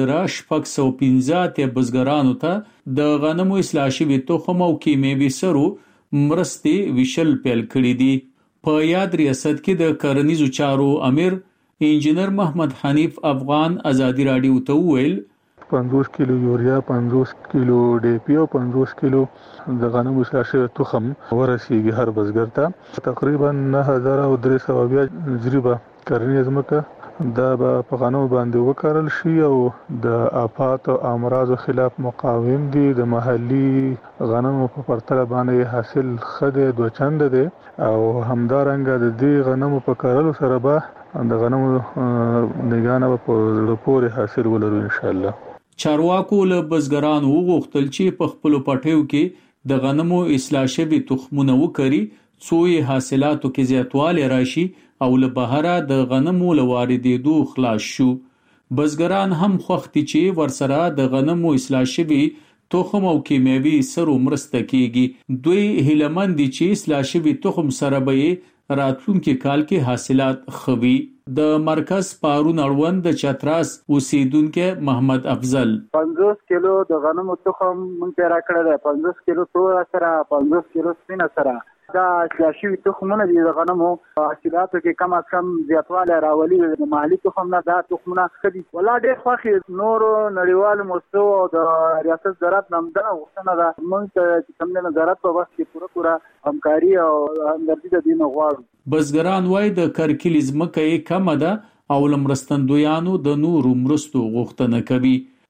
4015 بزګرانو ته د غنمو اصلاح شوي تخم او کیمیاوي سرو مرستې ویشل پیل کړي دي. په یاد ریاست کې د کرنیزو چارو امیر انجینر محمد حنیف افغان ازادي رادیو ته وویل 50 کیلو یوریا 50 کیلو ډي پی او 50 کیلو د غنمو اصلاح شوي تخم ورسیږي هر بزګر ته. تقریبا 9300 جریبه کرنیز ځمکه دا په غنمو باندې وکړل شي او د آفات او امراض خلاف مقاوم دي. د محلي غنمو په پرتله باندې حاصل خده دوه چنده دي او همدارنګه د دې غنمو په کارلو سره به د غنمو نگانه په لپاره حاصل ولرو ان شاء الله. چارواکو له بزګرانو وغوښتل چې په خپل پټیو کې د غنمو اصلاح شوي تخمونه وکړي څو یې حاصلاتو کې زیاتوالی راشي او له بهره د غنمو له واردېدو خلاص شو. بزګران هم خوښ دي چې ورسره د غنمو اصلاح شوي تخم او کیمیاوي سرو مرسته کیږي. دوی هیلهمند دي چې اصلاح شوي تخم سره به راتلونکي کال کې حاصلات خوي. د مرکز پارون اړوند د چتراس اوسیدونکو محمد افضل 50 کیلو د غنمو تخم مونږ پیرا کړل دی. 50 کیلو تور سره 50 کیلو سپین سره دا اصلاحي تخمونه دي. د غنمو حاصلاتو کې کم از کم زیاتوالی راولي. د محلي تخم نه دا تخمونه کدي ولا ډېر خوښي. نور نړیوال مستو او د ریاست زراعت نامدار غوښتنه ده مونږ ته کوم نه زراعت په وخت کې پوره همکاري او همدردي د دین غواړو. بزګران وای د کرکیل ځمکه کمه ده او لمرستندویانو د نورو مرستو غوښتنه کوي.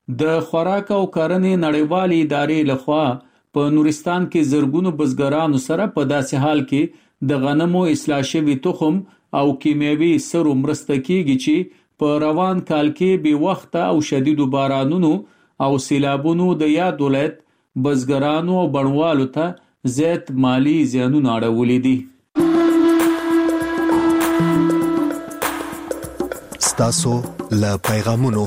د خوراک او کرنې نړیوالې ادارې لخوا په نورستان کې زرګونو بزګرانو سره په داسې حال کې د غنمو اصلاح شوي تخم او کیمیاوي سرو مرسته کیږي چې په روان کال کې بې وخته او شدیدو بارانونو او سیلابونو د یاد ولایت بزګرانو او بڼوالو ته زیات مالی زیانونه اړولي دي. ستاسو له پیغامونو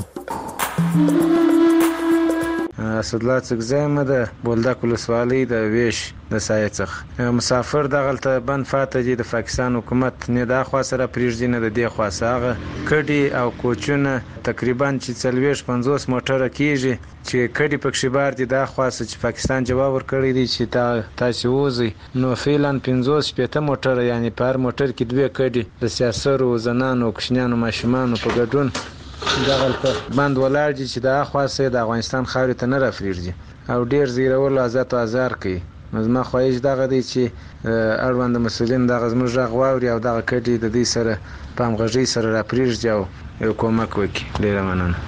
اسدالله څکزی مه د بولدک ولسوالۍ د ویش د سایې څخه مسافر دغلته بند فاته دي د پاکستان حکومت نه دا خوا سره پرېږدي نه د دې خوا هغه کډې او کوچونه تقریبا چې 40-50 موټره کېږي چې کډې پکښې بار دي دا خوا چې پاکستان جواب ورکړی دی چې تاسې ووځئ نو فعلا 50-60 موټره یعنې په هر موټر کې 2 کډې د سیاسرو زنانو کوچنیانو ماشومانو په ګډون دغلته بند ولاړ دي چې د اخواسه د افغانستان خاورې ته نه رافریږي او ډیر زیرول آزاد او آزار کوي. نو زما خواهش دغه دی چې اړوند مسؤلین دغه زموږ غږ واوري او دغه کډې د دې سره په همغږۍ سره رافریږي او یو کومک وکړي. ډیره مننه.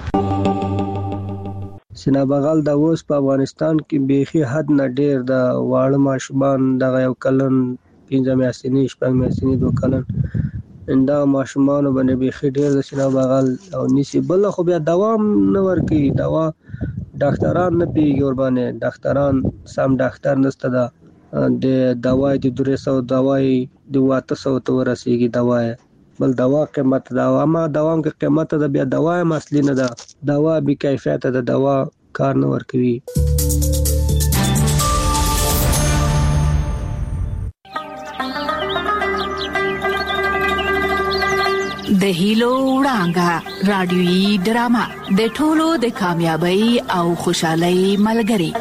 سینا بغل د اوس په افغانستان کې بیخي حد نه ډیر د واړه ماشومان دغه یو کلن 15 میاشتنی 6 میاشتنی 2 کلن دا ماشومانو باندې بیخي ډیر د سینا بغل او نیسی بل خو بیا دوام نه ورکي. دوا ډاکټران نه پیږي ور باندې ډاکټران سم ډاکټر نشته دا د دواي د 300 دواي د 800 ته ورسیږي دواي بل دوا قیمت دا اما دوام کې قیمت د بیا دواي مسلې نه ده دوا بي کیفیت د دوا کار نه ورکوي. د هیلو وړانګه رادیويي ډرامه د ټولو د کامیابی او خوشحالۍ ملګری.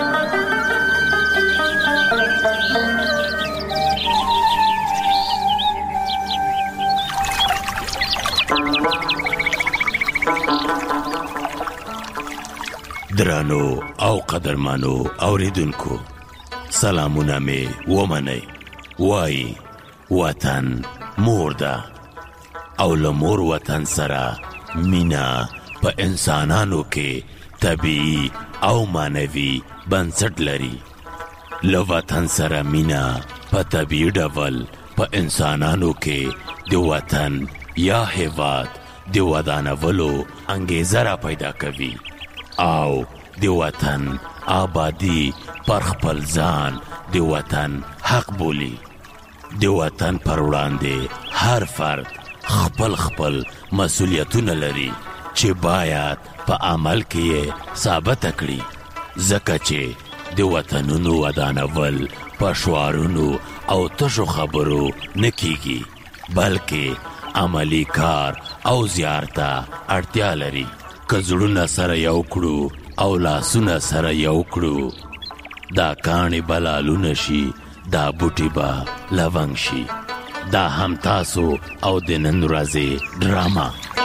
درانو او قدرمانو اوریدونکو سلامونه می ومنئ. وای وطن مور ده او لمور وطن سره مینا په انسانانو کې طبيعي او مانوي بنسټ لري. له وطن سره مینا په طبيعي ډول په انسانانو کې د وطن یا هیواد د ودانولو انګیزه را پیدا کوي او د وطن آبادی پر خپل ځان د وطن حق بولی. د وطن پر وړاندې هر فرد خپل مسؤلیتونه لري چې باید په عمل کې ثابت کړي ځکه چې د وطنونو ودانول په شعارونو او تشو خبرو نه کیږي بلکې عملی کار او زیارته اړتیا لري. که زړونه سره یو کړو او لاسونه سره یو کړو دا کاڼې بلالونه شي دا بوټي به لونګ شي. دا هم تاسو او د نن ورځې ډراما.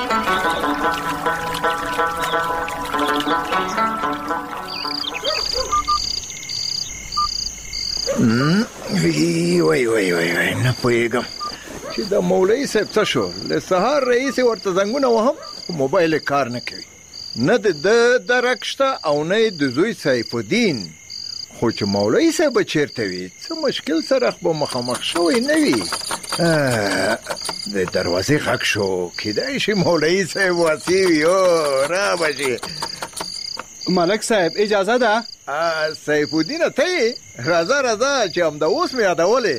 وای نه پوهېږم چې د مولوي صاحب څه شو. له سهار رئیس ورته زنګونه وهم موبایل کار نه کوي نه د درک شته او نه د زوی سیف الدین. خو چې مولوي صاحب چیرته وي څه مشکل سره خو مخامخ شوی نه وي. د دروازې غږ شو کیدای شي مولوي صاحب واسی وي را بشي. ملک صاحب اجازه ده؟ سیف الدین ته راځه چې هم د اوس مې یادولې.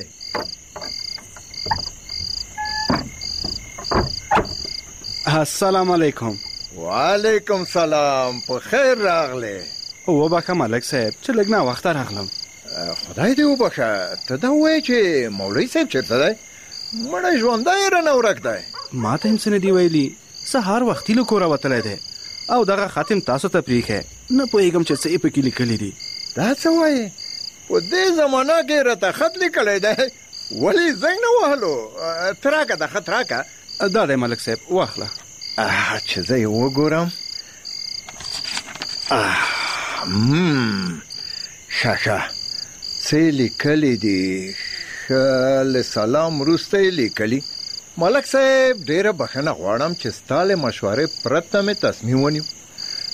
السلام علیکم. وعلیکم سلام. په خیر راغله. وبخښه ملک صاحب چې لږ نه وخت راغلم. خدای دې وبخښه. ته دا وایې چې مولوي صاحب چیرته دی؟ مړی ژوندی رانه ورک دی. ما ته هم څه نه دي ویلي. سهار وختي له کوره وتلی دی او دغه خاتم تاسو ته پرېښی. نه پوهېږم چې څه یې پکې لیکلي دي. دا څه وایې؟ په دې زمانه کې راته خط لیکلی دی ولې زنګ نه وهلو؟ ته راکه دا خط راکه. دا دی ملک صاحب واخله. چې زه یې وګورم. ښه څه لیکلی دي؟ له سلام وروسته یې لیکلي. ملک صاحب ډېره بخښنه غواړم چې ستا له مشورې پرته مې تصمیم ونیو.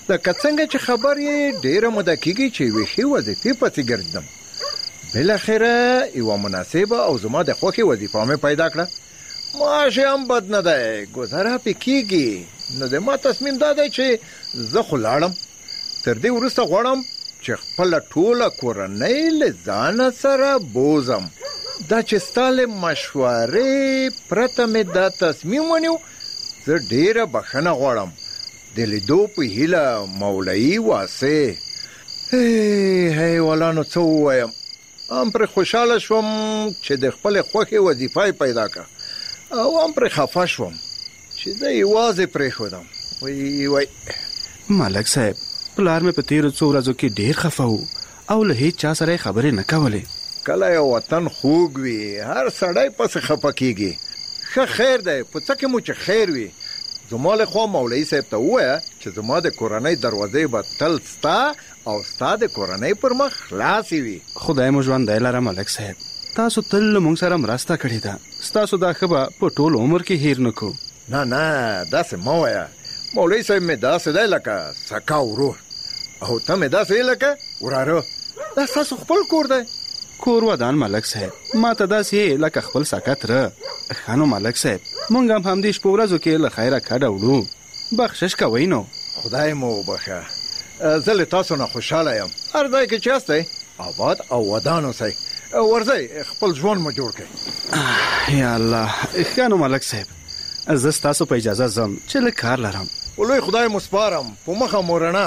د کڅنګ چې خبر یې ډیره موده کیږي چې ویخي وظیفې پسې ګرځم. بل اخره یو مناسبه او زما د خوخي وظیفه مې پیدا کړه. معاش هم بد نه دی، گزاره پې کیږي. نو د ما تصمیم دا دی چې زه خو لاړم. تر دې وروسته غواړم چې خپل ټوله کورنۍ له ځان سره بوزم. دا چې ستاله مشورې پرته مې دا تصمیم ونیو. زه ډیره بخښنه غواړم. د لیدو په هیله مولوي واسه. هی ولانو څه ووایم، هم پر خوشاله شوم چې د خپل خوښې وظیفه پیدا کړه، او هم پر خفه شوم چې زه یوازې پرېښودم. وای ملک صاحب، پلار مې په تیرو څو ورځو کې ډیر خفه و او له هیڅ چا سره خبرې نه کولې. کله یو وطن خوږ وي هر سړی پسې خفه کیږي. ښه خیر دی، په څه کې مو چې خیر وي. زما له خوا مولوي صاحب ته ووایه چې زما د کورنۍ دروازې به تل ستا او ستا د کورنۍ پر مخ خلاصې وي. خدای مو ژوندی لره ملک صاحب، تاسو تل موږ سره مرسته کړې ده. ستاسو دا ښه به په ټول عمر کې هیر نه کو. نه داسې مه وایه. مولوي صاحب مې داسې دی لکه سکا ورور، او ته مې داسې لکه وراره. دا ستاسو خپل کور دی. کور ودان ملک صاحب، ما ته داسې لکه خپل ساکت ره. ښه نو ملک صاحب، موږ هم همدې شپو ورځو کې له خیره کډه وړو. بخشش کوئ نو. خدای مو وبخښه. زه له تاسو نه خوشحاله یم. هر ځای کې چې یاستئ آباد او ودان اوسئ. ورځئ خپل ژوند مو جوړ کړئ. یا الله. ښه نو ملک صاحب، زه ستاسو په اجازه ځم چې لږ کار لرم. ولوی خدای مو سپارم. په مخه مو رڼا.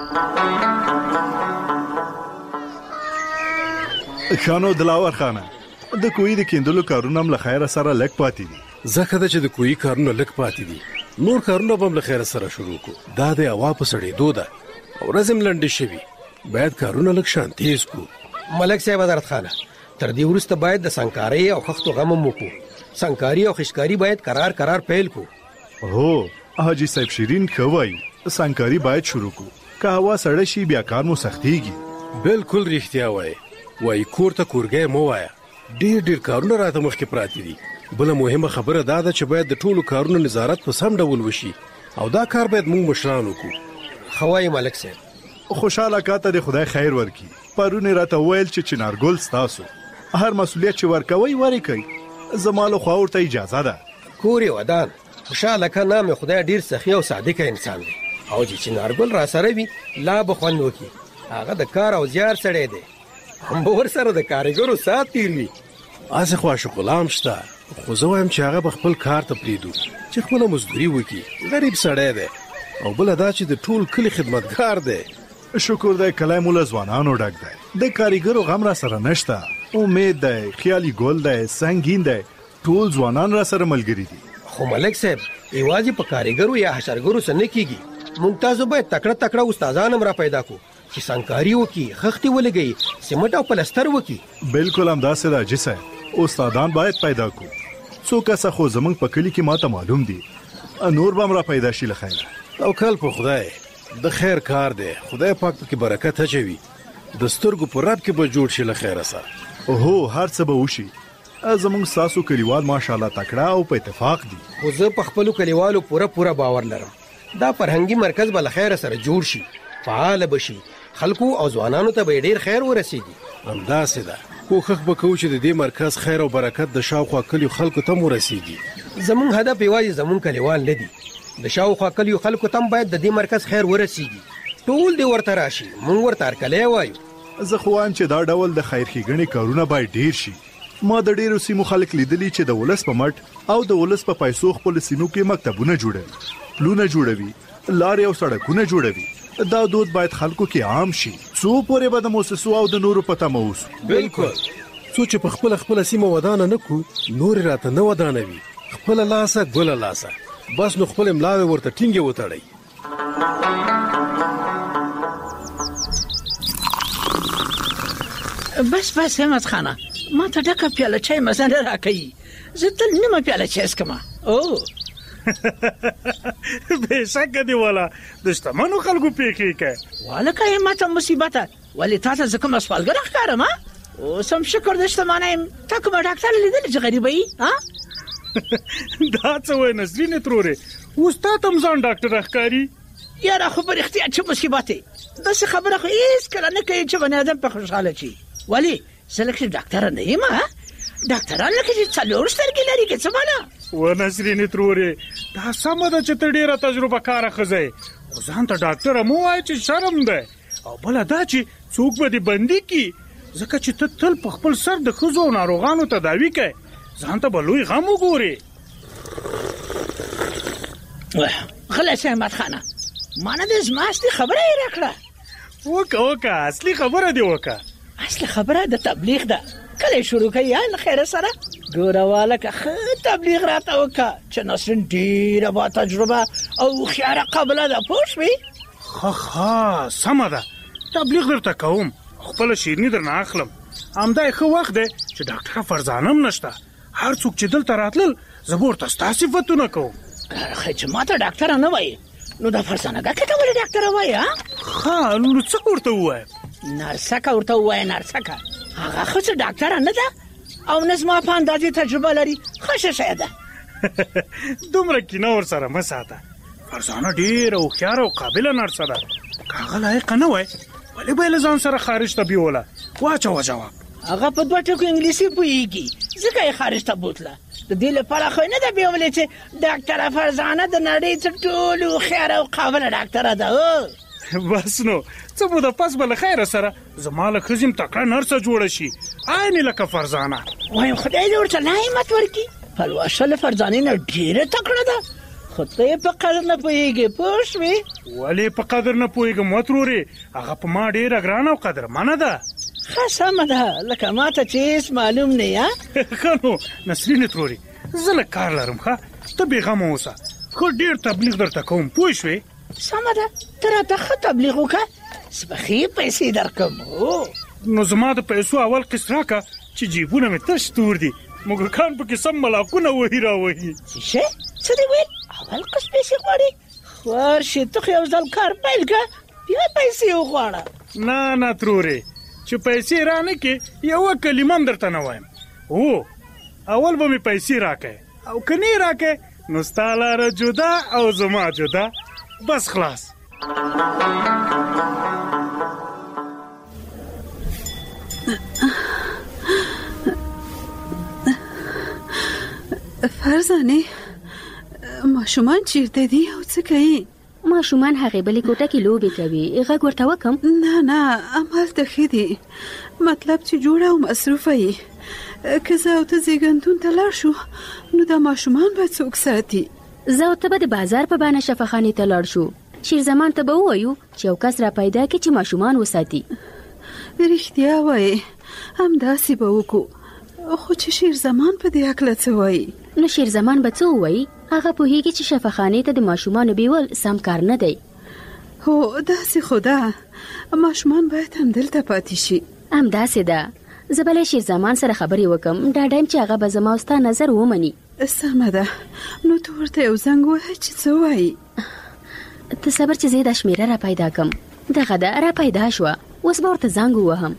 خانو دلاور خانه، د کوی د کیندلو کارونه هم له خیره سره لږ پاتې دي. ځکه چې د کوی کارونه لږ پاتې دي، نور کارونه به هم له خیره سره شروع کو. دا د هوا په سړېدو ده او ورځ هم لنډې شوي. باید کارونه لږ شان تیز کو. ملک صاحب حضرت خانه، تر دې وروسته باید د سنګکارۍ او خښتو غم هم وکړو. سنګکاري او خشکاري باید قرار پیل کو. هو حاجی صاحب شیرین ښه وایي، سنګکاري باید شروع کو. که هوا سړه شي بیا کار مو سختېږي. بالکل رښتیا وایي. وای کور ته کورګی مو وایه. ډیر کارونه راته مخکې پراته دي. بله مهمه خبره دا ده چې باید د ټولو کارونو نظارت په سم ډول وشي، او دا کار باید موږ مشران وکړو. ښه وایي ملک صاحب. خوشحاله کاته د خدای خیر ورکړي. پرون راته وویل چې چنارګل ستاسو هر مسؤلیت چې ورکوي ورکوي. زما له خوا ورته اجازه ده. کور یې ودان. خوشحاله که نام خدای ډیر سخي او صادقه انسان دی، او چې چنارګل را سره وي لا به خوند وکړي. هغه د کار او زیار سړی دی، هم به ورسره د کارګرو سات تیر وي. هسې خو عاشق شته، خو زه وایم چې هغه به خپل کار ته پرېږدو چې خپله مزدوري وکړي. غریب سړی دی، او بله دا چې د ټول کلي خدمتګار دی. شکر دی کلی مو له ځوانانو ډک دی. د کاریګرو غم را سره نشته. امید دی، خیالي ګل دی، سنګین دی، ټول ځوانان را سره ملګري دي. خو ملک صاحب یوازې په کاریګرو یا حشرګرو سره نه کیږي. موږ تاسو باید تکړه استادان هم را پیدا کو چې سنګکاري وکړي، خښتې ولګوي، سیمټ او پلستر وکړي. بالکل همداسې ده حاجي صاحب. استادان باید پیدا کو. څو کسه خو زمونږ په کلي کې ماته معلوم دي. نور به هم را پیدا شي له خیره. توکل په خدای. د خیر کار دی، خدای پاک پکې برکت اچوي. د سترګو په رب کې به جوړ شي له خیره سره. اوهو هر څه به وشي. زمونږ ستاسو کلیوال ماشاءالله تکړه او په اتفاق دي. خو زه په خپلو کلیوالو پوره باور لرم. دا فرهنګي مرکز به له خیره سره جوړ شي، فعال بشي، خلکو او ځوانانو ته به ډیر خیر ورسیږي. همداسې ده. کوښښ به کوو چې د دې مرکز خیر او برکت د شاوخوا کلیو خلکو ته ورسیږي. زمونږ هدف یوازې زمونږ کلیوال نه دي، د شاوخوا کلیو خلکو ته باید د دې مرکز خیر ورسیږي. ټول دې ورته راشي، مونږ ورته هرکلی وایو. زه خو وایم چې دا ډول د خیر ښېګڼې کارونه باید ډیر شي. ما د ډیرو سیمو خلک لیدلي چې د ولس په مټ او د ولس په پیسو خپل سیمو کې مکتبونه جوړوي، پلونه جوړوي، لارې او سړکونه جوړوي. دا دود باید خلکو کې عام شي. څو پورې به د موسسو او د نورو پته موس. بالکل. څو چې په خپل سیمه ودانه نه کو، نور راته نه ودانوي. خپل لاسه ګل لاسه، بس نو خپل املاوي ورته ټینګه وتړي. بس همت خانه، ما ته ډکه پیاله چای مزه نه راکوي. زه تل نیمه پیاله چای څښم. او بېشکه دی والا، د شتمنو خلکو پیښې کوي. والکه همت مصیبته، ولې تا ته زه کومه سوالګره ښکارم؟ اوس هم شکر د شتمنه یم. تا کومه ډاکټر لیدلی چې غریبه یي؟ دا څه وایي نسرینې ترورې، اوس تا ته هم ځان ډاکټره ښکاري؟ یاره خو په رښتیا چې مصیبت دی داسې خبره خو هېڅکله نه کوي چې بني ادم په خوشحاله شي ولې زه لکه ډاکټره نه یم ډاکټران لکه چې 4 سترګې لري که څه معنا و نسرینې ترورې دا سمه ده چې ته ډېره تجربه کاره ښځه یې خو ځان ته ډاکټره مه وایه چې شرم دی او بله دا چې څوک به دې بندي کړي ځکه چې ته تل په خپل سر د ښځو او ناروغانو تداوي کوې ځان ته به لوی غم وګورې غلی شه احمد خانه ما نه د زما اصلي خبره یې راکړه وکه اصلي خبره دې وکه اصلي خبره د تبلیغ ده کله شروع کوي یا له خیره سره ګوره والکه ښه تبلیغ راته وکړه چې نسرین ډېره با تجربه او هوښیاره قابله ده پوه شوې ښه سمه ده تبلیغ درته کوم خپله شیریني درنه اخلم همدا یې ښه وخت دی چې ډاکټره فرزانه هم نشته هر څوک چې دلته راتلل زه به ورته ستا صفتونه کوم چې ما ته ډاکټره نه وایي نو دا فرزانه ګکې ته ولې ډاکټره وایي ښه نو څه ورته ووایم نرسکه ورته ووایه نرسکه هغه خو چې ډاکټره نه ده او نه زما په اندازې تجربه لري ښه شی ده دومره کینه ورسره مه ساته فرزانه ډېره هوښیاره او قابله نرسه ده که هغه لایقه نه وای ولې به یې له ځان سره خارج ته بیوله واچوه جواب هغه په 2 ټکو انګلیسي پوهېږي ځکه یې خارج ته بوتله د دې لپاره خو یې نه ده بیولې چې ډاکټره فرزانه د نړۍ تر ټولو هوښیاره او قابله ډاکټره ده بس نو څه مو د پس به له خیره سره زما له ښځې تکړه نرسه جوړه شي عین لکه فرزانه وایم خدای دې ورته لا همت ورکړي پلوشه له فرزانې نه ډېره تکړه ده خو ته یې په قدر نه پوهېږې پوه شوې ولې په قدر نه پوهېږم وترورې هغه په ما ډېره ګرانه او قدرمنه ده ښه سمه ده لکه ما ته چې هېڅ معلوم نه یا ښه نو نسرینې ترورې زه لږ کار لرم ښه ته بېغمه اوسه ښه ډېر تبلیغ درته کوم پوه شوې سمه ده ته راته ښه تبلیغ وکړه زه به ښې پیسې درکړم نو زما د پیسو اول قسط راکړه چې جیبونه مې تش تور دي موږکان پکې سم ملاکونه وهي راوهي څه دې ویل اول قسط پیسې غواړې ورشې ته خو یو ځل کار پیل کړه بیا پیسې وغواړه نه ترورې چې پیسې رانه کې یوه کلمه هم درته نه وایم هو اول به مې پیسې راکړې او که نه یې راکړې نو ستا لاره جدا او زما جدا بس خلاص فرزانه ماشومان چیرته دي او څه کوي ماشومان هغه بلې کوټه کې لوبې کوي غږ ورته وکم نه همالته ښه دي مطلب چې جوړه او مصروفه یې که زه او ته زیږنتون ته لاړ شو نو دا ماشومان به څوک ساتي زه او ته به د بازار په بانه شفاخانې ته لاړ شو شیرزمان ته به ووایو چې یو کس را پیدا کړي چې ماشومان وساتي رښتیا وایې همداسې به وکړو خو چې شیرزمان په دې هکله څه وایي نو شیرزمان به څه ووایي هغه پوهېږي چې شفاخانې ته د ماشومانو بیول سم کار نه دی هو داسې خو ده ماشومان باید همدلته پاتې شي همداسې ده زه به له شیرزمان سره خبرې وکم ډاډه یم چې هغه به زما او ستا نظر ومني سمه ده نو ته ورته یو زنګ ووهه چې څه وایي ته صبر چې زه دا شمیره را پیدا کم دغه ده را پیدا شوه اوس به ورته زنګ ووهم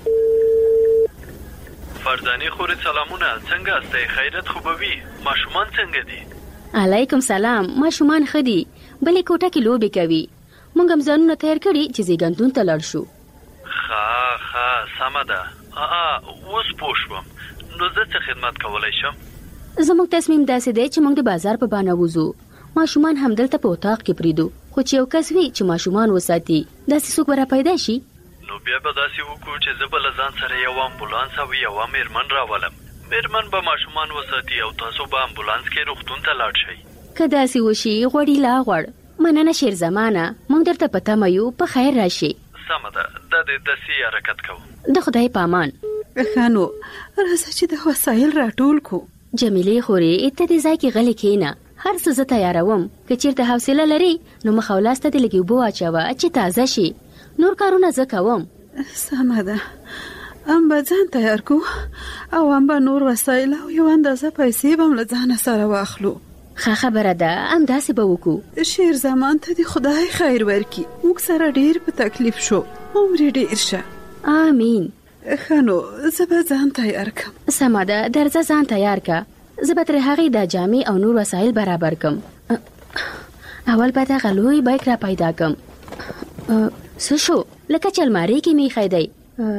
فرزانې خورې سلامونه څنګه استئ خیرت خو به وي ماشومان څنګه دي علیکم سلام ماشومان ښه دي بلې کوټه کې لوبې کوي موږ هم ځانونه تیار کړي چې زیږنتون ته لاړ شو ښه سمه ده اوس پوه شوم نو زه څه خدمت کولی شم زموږ تصمیم داسې دی چې موږ د بازار په بانه وځو ماشومان همدلته په اتاق کې پریدو خو چې یو کس وي چې ماشومان وساتي داسې څوک به را پیدا شي نو بیا به داسې وکړو چې زه به له ځان سره یو امبولانس او یوه میرمن راولم میرمن به ماشومان وساتي او تاسو به امبولانس کې روغتون ته لاړ شئ که داسې وشي غوړي لا غوړ مننه شیرزمانه موږ درته په تمه یو په خیر راشي سمه ده دا د داسې حرکت کوو د خدای په امان ښه نو راځه چې د وسایل راټول کو جمیلې خورې ته دې ځای کې غلې کښېنه هر څه زه تیاروم که چېرته حوصله لري نو مخاولاسته دې لږ اوبه واچوه چې تازه شي نور کارونه زه کوم سمه ده ام به ځان تیار کو او ام به نور وسایل او یو اندازه پیسې به هم له ځانه سره واخلو ښه خبره ده همداسې به وکړو شیرزمان ته دې خدای خیر ورکړي موږ سره ډېر په تکلیف شو عمر ډېر شه آمین ښه نو زه به ځان تیار کړم سمه ده درځه ځان تیار که زه به تر هغې دا جامې او نور وسایل برابر کړم اول به دغه لوی بایک را پیدا کم. څه شو؟ لکه چې المارۍ کې مې ایښی دی.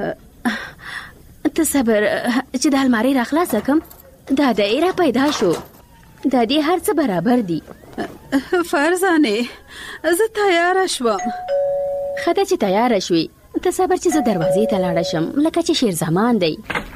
ته صبر چې د المارۍ را خلاصه کم. دا دی را پیدا شو. دا دې هر څه برابر دي. فرزانه زه تیاره شوم. ښه ده چې تیاره شوې. ته صبر چې زه دروازې ته لاړه شم لکه چې شیر زمان دی.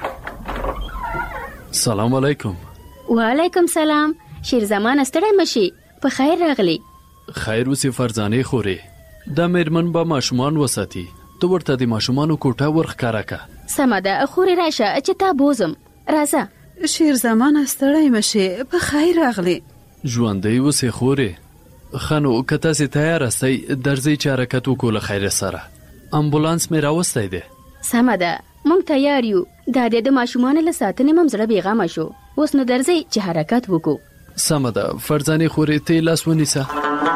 سلام علیکم. وعلیکم سلام. شیر زمان ستړی مشي. په خیر راغلی. خیر اوسې فرزانه خورې. دا میرمن به ماشومان وساتي. تو ورته د ماشومانو کوټه ورښکاره که. سمه ده خورې راشه چې تا بوزم. راځه. شیر زمان ستړی مشي. په خیر راغلی. ژوندی اوسې خورې. ښه نو که تاسې تیار استئ درځئ چې حرکت وکړو له خیر سره. امبولانس مې راوستی دی. سمه ده موږ تیار یو. دا د ماشومانو له ساتنې مم زړه بېغمه شو. اوس نو درځئ چې حرکت وکړو. سمه ده فرزانې خورې ته یې لاس ونیسه.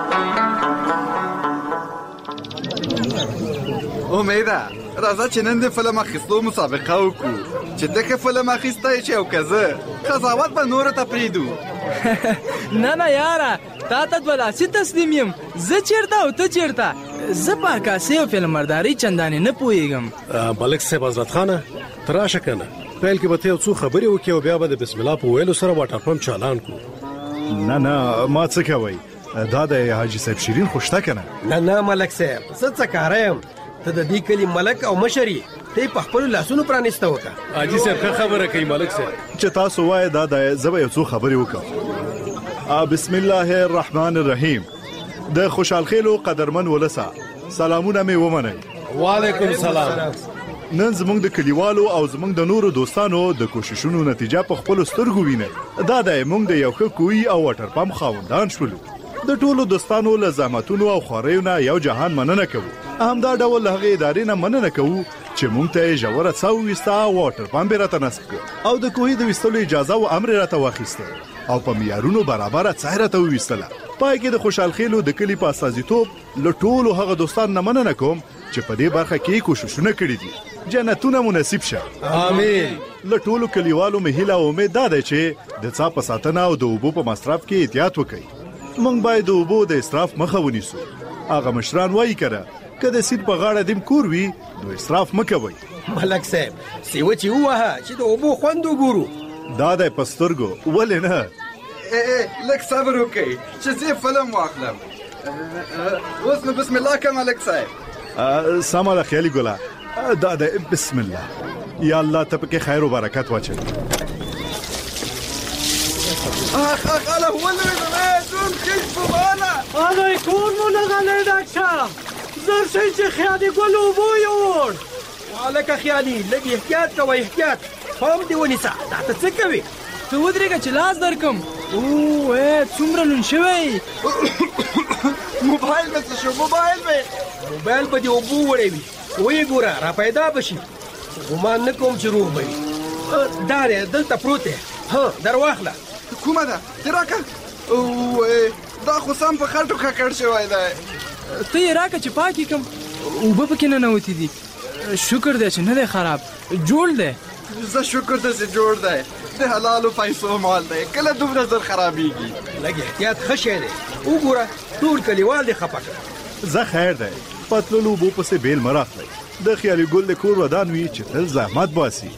امیده راځه چې نن د فلم اخیستلو مسابقه وکړو چې ته ښه فلم اخیستی شې او که زه قضاوت به نورو ته پرېږدو. نه یاره تا ته دوه لاسي تسلیم یم. زه چېرته او ته چېرته؟ زه په عکاسۍ او فلمبردارۍ چندانې نه پوهېږم. ملک صاحب حضرت خانه ته راشه که نه. پیل کې به ته یو څو خبرې وکړې او بیا به د بسم الله په ویلو سره واټر پمپ چالان کړو. نه ما څه کوئ؟ دا د حاجي صاحب شیرین خو شته که نه؟ نه ملک صاحب زه څه کاره یم. ته د دې کلي ملک او مشري ته په خپلو لاسونو پرانیسته وکړه. حاجي صاحب ښه خبره کوي ملک صاحب. چې تاسو وایې دا د زه به یو څو خبرې وکړم. بسم الله الرحمن الرحیم. د خوشحالخیلو قدرمن ولسه سلامونه مې ومنئ. وعلیکم سلام. نن زموږ د کلیوالو او زموږ د نورو دوستانو د کوششونو نتیجه په خپلو سترګو وینئ. دا دی موږ د یو ښه کوهي او واټر پمپ خاوندان شولو. د ټولو دوستانو له زحمتونو او خواریو نه یو جهان مننه کوو. همدا ډول هغې ادارې نه مننه کوو چې موږ ته یې ژوره څاه وویسته او واټر پمپ یې راته نصب کړ او د کوهي د ویستلو اجازه او امر یې راته واخیسته او په معیارونو برابره څاه یې راته وویستله. پای کې د خوشحالخیلو د کلي په استازیتوب له ټولو هغه دوستانو نه مننه کوم چې په دې برخه کې کوششونه کړي دي. جنتونه منصیب شه. آمین. له ټولو کلیوالو مې هیله او امید دا ده چې د څاه په ساتنه او د اوبو په مصرف کې احتیاط وکړي. موږ باید د اوبو د اسراف مخه ونیسو. هغه مشران وایي کنه که د سیند په غاړه دیم کور وي نو اسراف مه کوئ. ملک صاحب سیوه چې ووهه چې د اوبو خوند وګورو. دا دی په سترګو ولې نه. لږ صبر وکړئ چې زه فلم واخلم. اوس نو بسم الله که ملک صاحب. سمه ده خیالي ګله. دا دی بسم الله. یا الله ته پکې خیر و برکت واچوي. هلا ولې دون خیش بواله آقای کور مو نغلی ډاکټر. زر شئ چې خیالي ګل اوبو یوړ. هلکه خیالي لږ احتیاط کوه احتیاط. پام دې ونیسه. دا ته څه کوې؟ ته ودرېږه چې لاس درکم. اوه څومره لون شوی. موبایل به څه شو؟ موبایل به دې اوبو وړی وي. ویې ګوره را پیدا به شي. ګمان نه کوم چې روغ به وي. دا دی دلته پروت دی. ها در واخله. کومه ده؟ ته راکړه. اوه دا خو سم په خټو ککړ شوی دی. ته یې راکړه چې پاک یې کړم. اوبه پکې ننوتې دي. شکر دی چې نه دی خراب. جوړ دی. زه شکر دی چې جوړ دی. د حلالو پیسو مال دی. کله دومره زر خرابېږي. لږ احتیاط ښه شی دی. وګوره ټول کلیوال دې خفه کړه. زه خیر دی. په تللو اوبو پسې بیل مه راخلئ. د خیالي ګل د کور ودان وي چې تل زحمت باسي.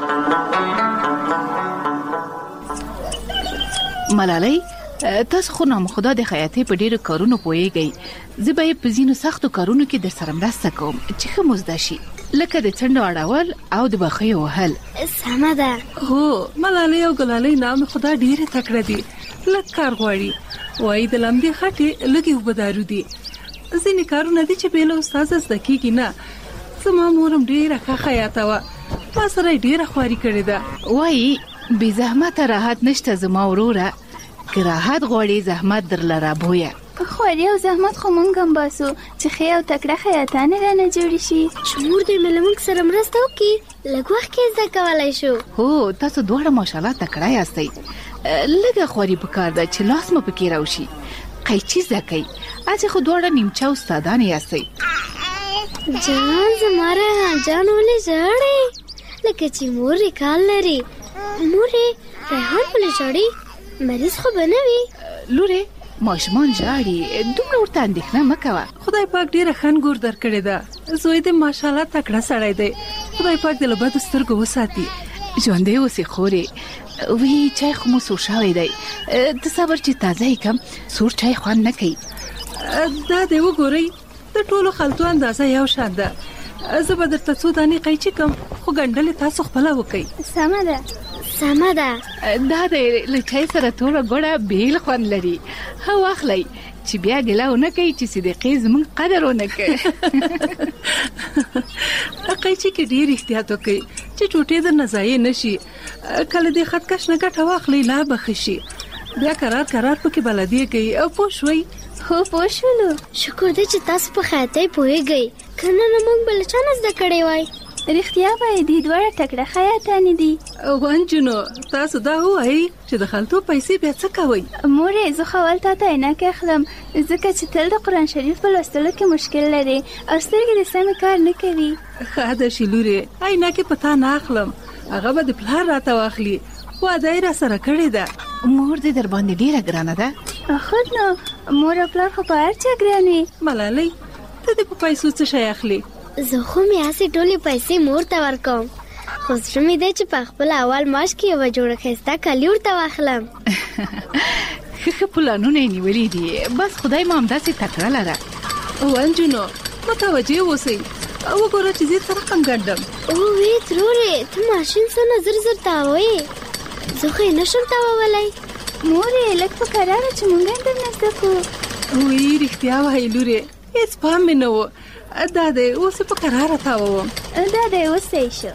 ملالۍ تاسو خو نامخدا د خیاطۍ په ډیرو کارونو پوهیږئ. زه به په ځینو سختو کارونو کې در سره مرسته کوم چې ښه مزده شي لکه د څنډو اړول او د بخیو وهل. سمه ده. هو ملالۍ او ګلالۍ نام خدا ډیره تکړه دي. لږ کار غواړي. وایي د لمدې خټې لږې اوبه دارو دي. ځینې کارونه دي چې بې له استاده زده کېږي نه. زما مورم ډیره ښه خیاطه وه. ما سره یې ډیره خواري کړې ده. وایي بې زحمته راحت نشته زما وروره. که راحت غواړي زحمت درله رابویه. خواري او زحمت خو مونږ هم باسو چې ښې او تکړه خیاطانې رانه جوړې شي. شمور دې مې له مونږ سره مرسته وکړي. لږ وخت کې زده کولی شو. هو تاسو دواړه ماشاءالله تکړه یاستئ. لږه خواري پکار ده چې لاس مو پکې راوشي. قیچي زده کوئ. اځې خو دواړه نیمچه استادانې یاستئ. جان زما ریحان جان ولې ژاړې؟ لکه چې مور یې کال لري. مور یې ریحان ولې ژاړي؟ مریض خو به نه وي. لورې ماشومان ژاړي دومره ورته اندېښنه مه کوه. خدای پاک ډیره ښه ګور درکړې ده. زوی دې ماشاءالله تکړه سړی دی. خدای پاک دې له بدو سترګو وساتي. ژوندی اوسې خورې. وی چای خو مو سور شوی دی. ته صبر چې تازه یې کم سور چای خوند نه کوي. دا دې وګورئ د ټولو خلطو اندازه یو شان ده. زه به درته څو دانې قیچي کم خو ګنډلې تاسو خپله وکئ. سمه ده سمه ده. دا د له چای سره توره ګوړه بیل خوند لري. ها واخلئ چې بیا ګیله ونه کوي چې صدیقې زموږ قدر ونه کوي. قیچي کې ډېر احتیاط وکئ چې ټوټې درنه ضایع نه شي. کله دې خطکش نه ګټه واخلئ لا به ښه شي. بیا قرار پکې بلدیه کوي او پوه شوئ. هو پوه شولو. شکر دی چې تاسو په خیاطۍ پوهېږئ، که نه موږ بله چا نه زده کړی وای. رښتیا وایي دې دواړه تکړه خیاطانې دي. ونجونو تاسو دا ووایئ چې د خلطو پیسې بیا څه کوئ؟ مورې زه خو اول تا ته عینکې اخلم ځکه چې تل د قرآن شریف په لوستلو کې مشکل لري او سترګې دې سمې کار نه کوي. ښه ده شیلورې عینکې په تا نه اخلم، هغه به د پلار راته واخلي. واده یې راسره کړې ده. مور دې در باندې ډیره ګرانه ده. خود نو مور او پلار خو په هر چا ګران وي. ملالۍ ته دې په پیسو څه شی اخلي؟ زه خو مې هسې ټولې پیسې مور ته ورکوم، خو زړه مې دی چې په خپل اول معاش کې یوه جوړه ښایسته کالي ورته واخلم. ښه پلانونه یې نیولي دي، بس خدای مو همداسې تکړه لره. ونجونو متوجه اوسئ، وګوره چې زه څه رقم ګنډم. وی ترورې ته ماشین څونه زر زر تاووې، زه خو یې نشم تاوولی. مورې لږ په کراره چې مونږ هم درنه زده کړو. وی رښتیا وایي لورې هېڅ پام مې نه و. دا دی اوس په کراره تاووم. دا دی اوس صحیح شو.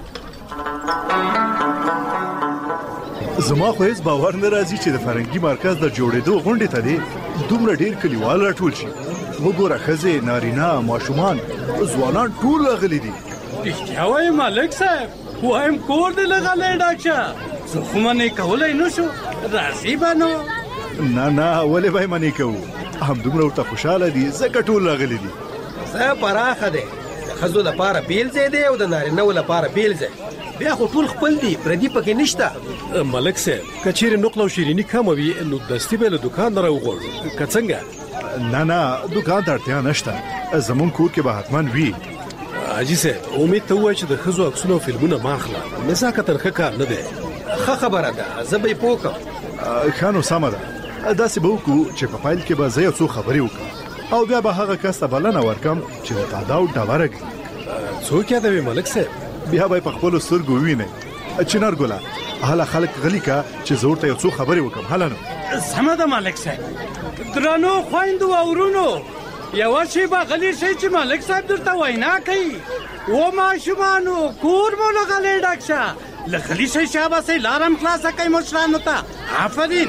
زما خو هېڅ باور نه راځي چې د فرهنګي مرکز د جوړېدو غونډې ته دې دومره ډېر کلیوال راټول شي. وګوره ښځې، نارینه، ماشومان، ځوانان ټول راغلي دي. رښتیا وایي ملک صاحب، وایم کور دې لغلی ډاک شه. زه خو منې کولی نه شو، راځي به نو. نه ولې به یې منې کوو؟ همدومره ورته خوشحاله دي ځکه ټول راغلي دي. ځای پراخه دی، د ښځو لپاره بیل ځای دی او د نارینهو لپاره بیل ځای. بیا خو ټول خپل دي، پردي پکې نشته. ملک صاحب که چیرې نقل او شیریني کمه وي نو دستي به له دوکان نه راوغواړو که څنګه؟ نه دوکان ته اړتیا نشته، زمونږ کور کې به حتما وي. حاجي صاحب امید ته ووایه چې د ښځو عکسونه او فلمونه ما اخله، نزاکتن ښه کار نه دی. ښه خبره ده، زه به یې پوه کړم. ښه نو سمه ده، داسې به وکړو چې په پیل کې به زه یو څو خبرې وکړم او بیا به هغه کس ته بلنه ورکړم چې د تاداو ډبره ږدي. څوک یادوي ملک صاحب؟ بیا به یې په خپلو سترګو ووینئ. چنار ګله هله خلک غلي که چې زه ورته یو څو خبرې وکړم. هله نو سمه ده ملک صاحب. درنو خویندو او ورونو، یوه شیبه غلی شئ چې ملک صاحب درته وینا کوي. و ماشومانو کور مو له غلی ډک شه، له غلی شئ شاباسئ، لارم خلاصه کوئ مشرانو ته. آفرین.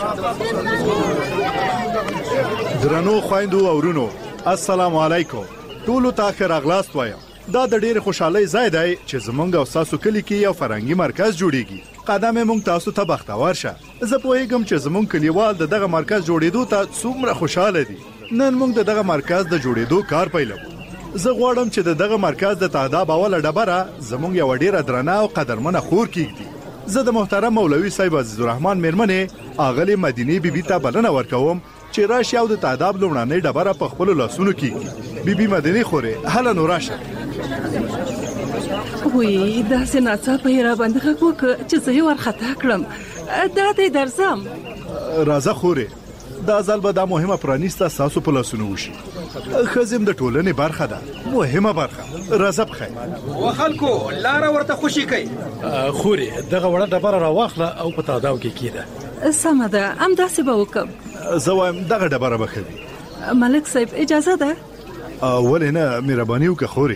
درنو خویندو او ورونو، السلام علیکم. ټولو ته ښه راغلاست وایم. دا د ډېرې خوشحالۍ ځای دی چې زمونږ او ستاسو کلي کې یو فرهنګي مرکز جوړیږي. قدم یې مونږ تاسو ته بختور شه. زه پوهیږم چې زمونږ کلیوال د دغه مرکز جوړېدو ته څومره خوشحاله دي. نن مونږ د دغه مرکز د جوړېدو کار پیلوو. زه غواړم چې د دغه مرکز د تاداب اوله ډبره زمونږ یوه ډېره درنه او قدرمنه خور کېږدي. زه د محترم مولوي صاحب عزیزالرحمن میرمنې اغلې مدینې بیبي ته بلنه ورکوم چې راشي او د تاداب لومړنۍ ډبره په خپلو لاسونو کېږدي. بیبي مدینې خورې، هله نو راشه. وی داسې ناڅاپه یې راباندې غږ وکړه چې زه یې ورخطا کړم. دا دی درځم. راځه خورې، دا ځل به دا مهمه پرانیسته ستاسو په لاسونو وشي. ښځې د ټولنې برخه ده، مهمه برخه. راځه بخیر. و خلکو لاره ورته خوشي کوي. خورې دغه وړه ډبره راواخله او په تاداو کې کېده. سمه ده، همداسې به وکړم. زه وایم دغه ډبره به ښه وي. ملک صاحب اجازه ده؟ ولې نه، مهرباني وکړه خورې.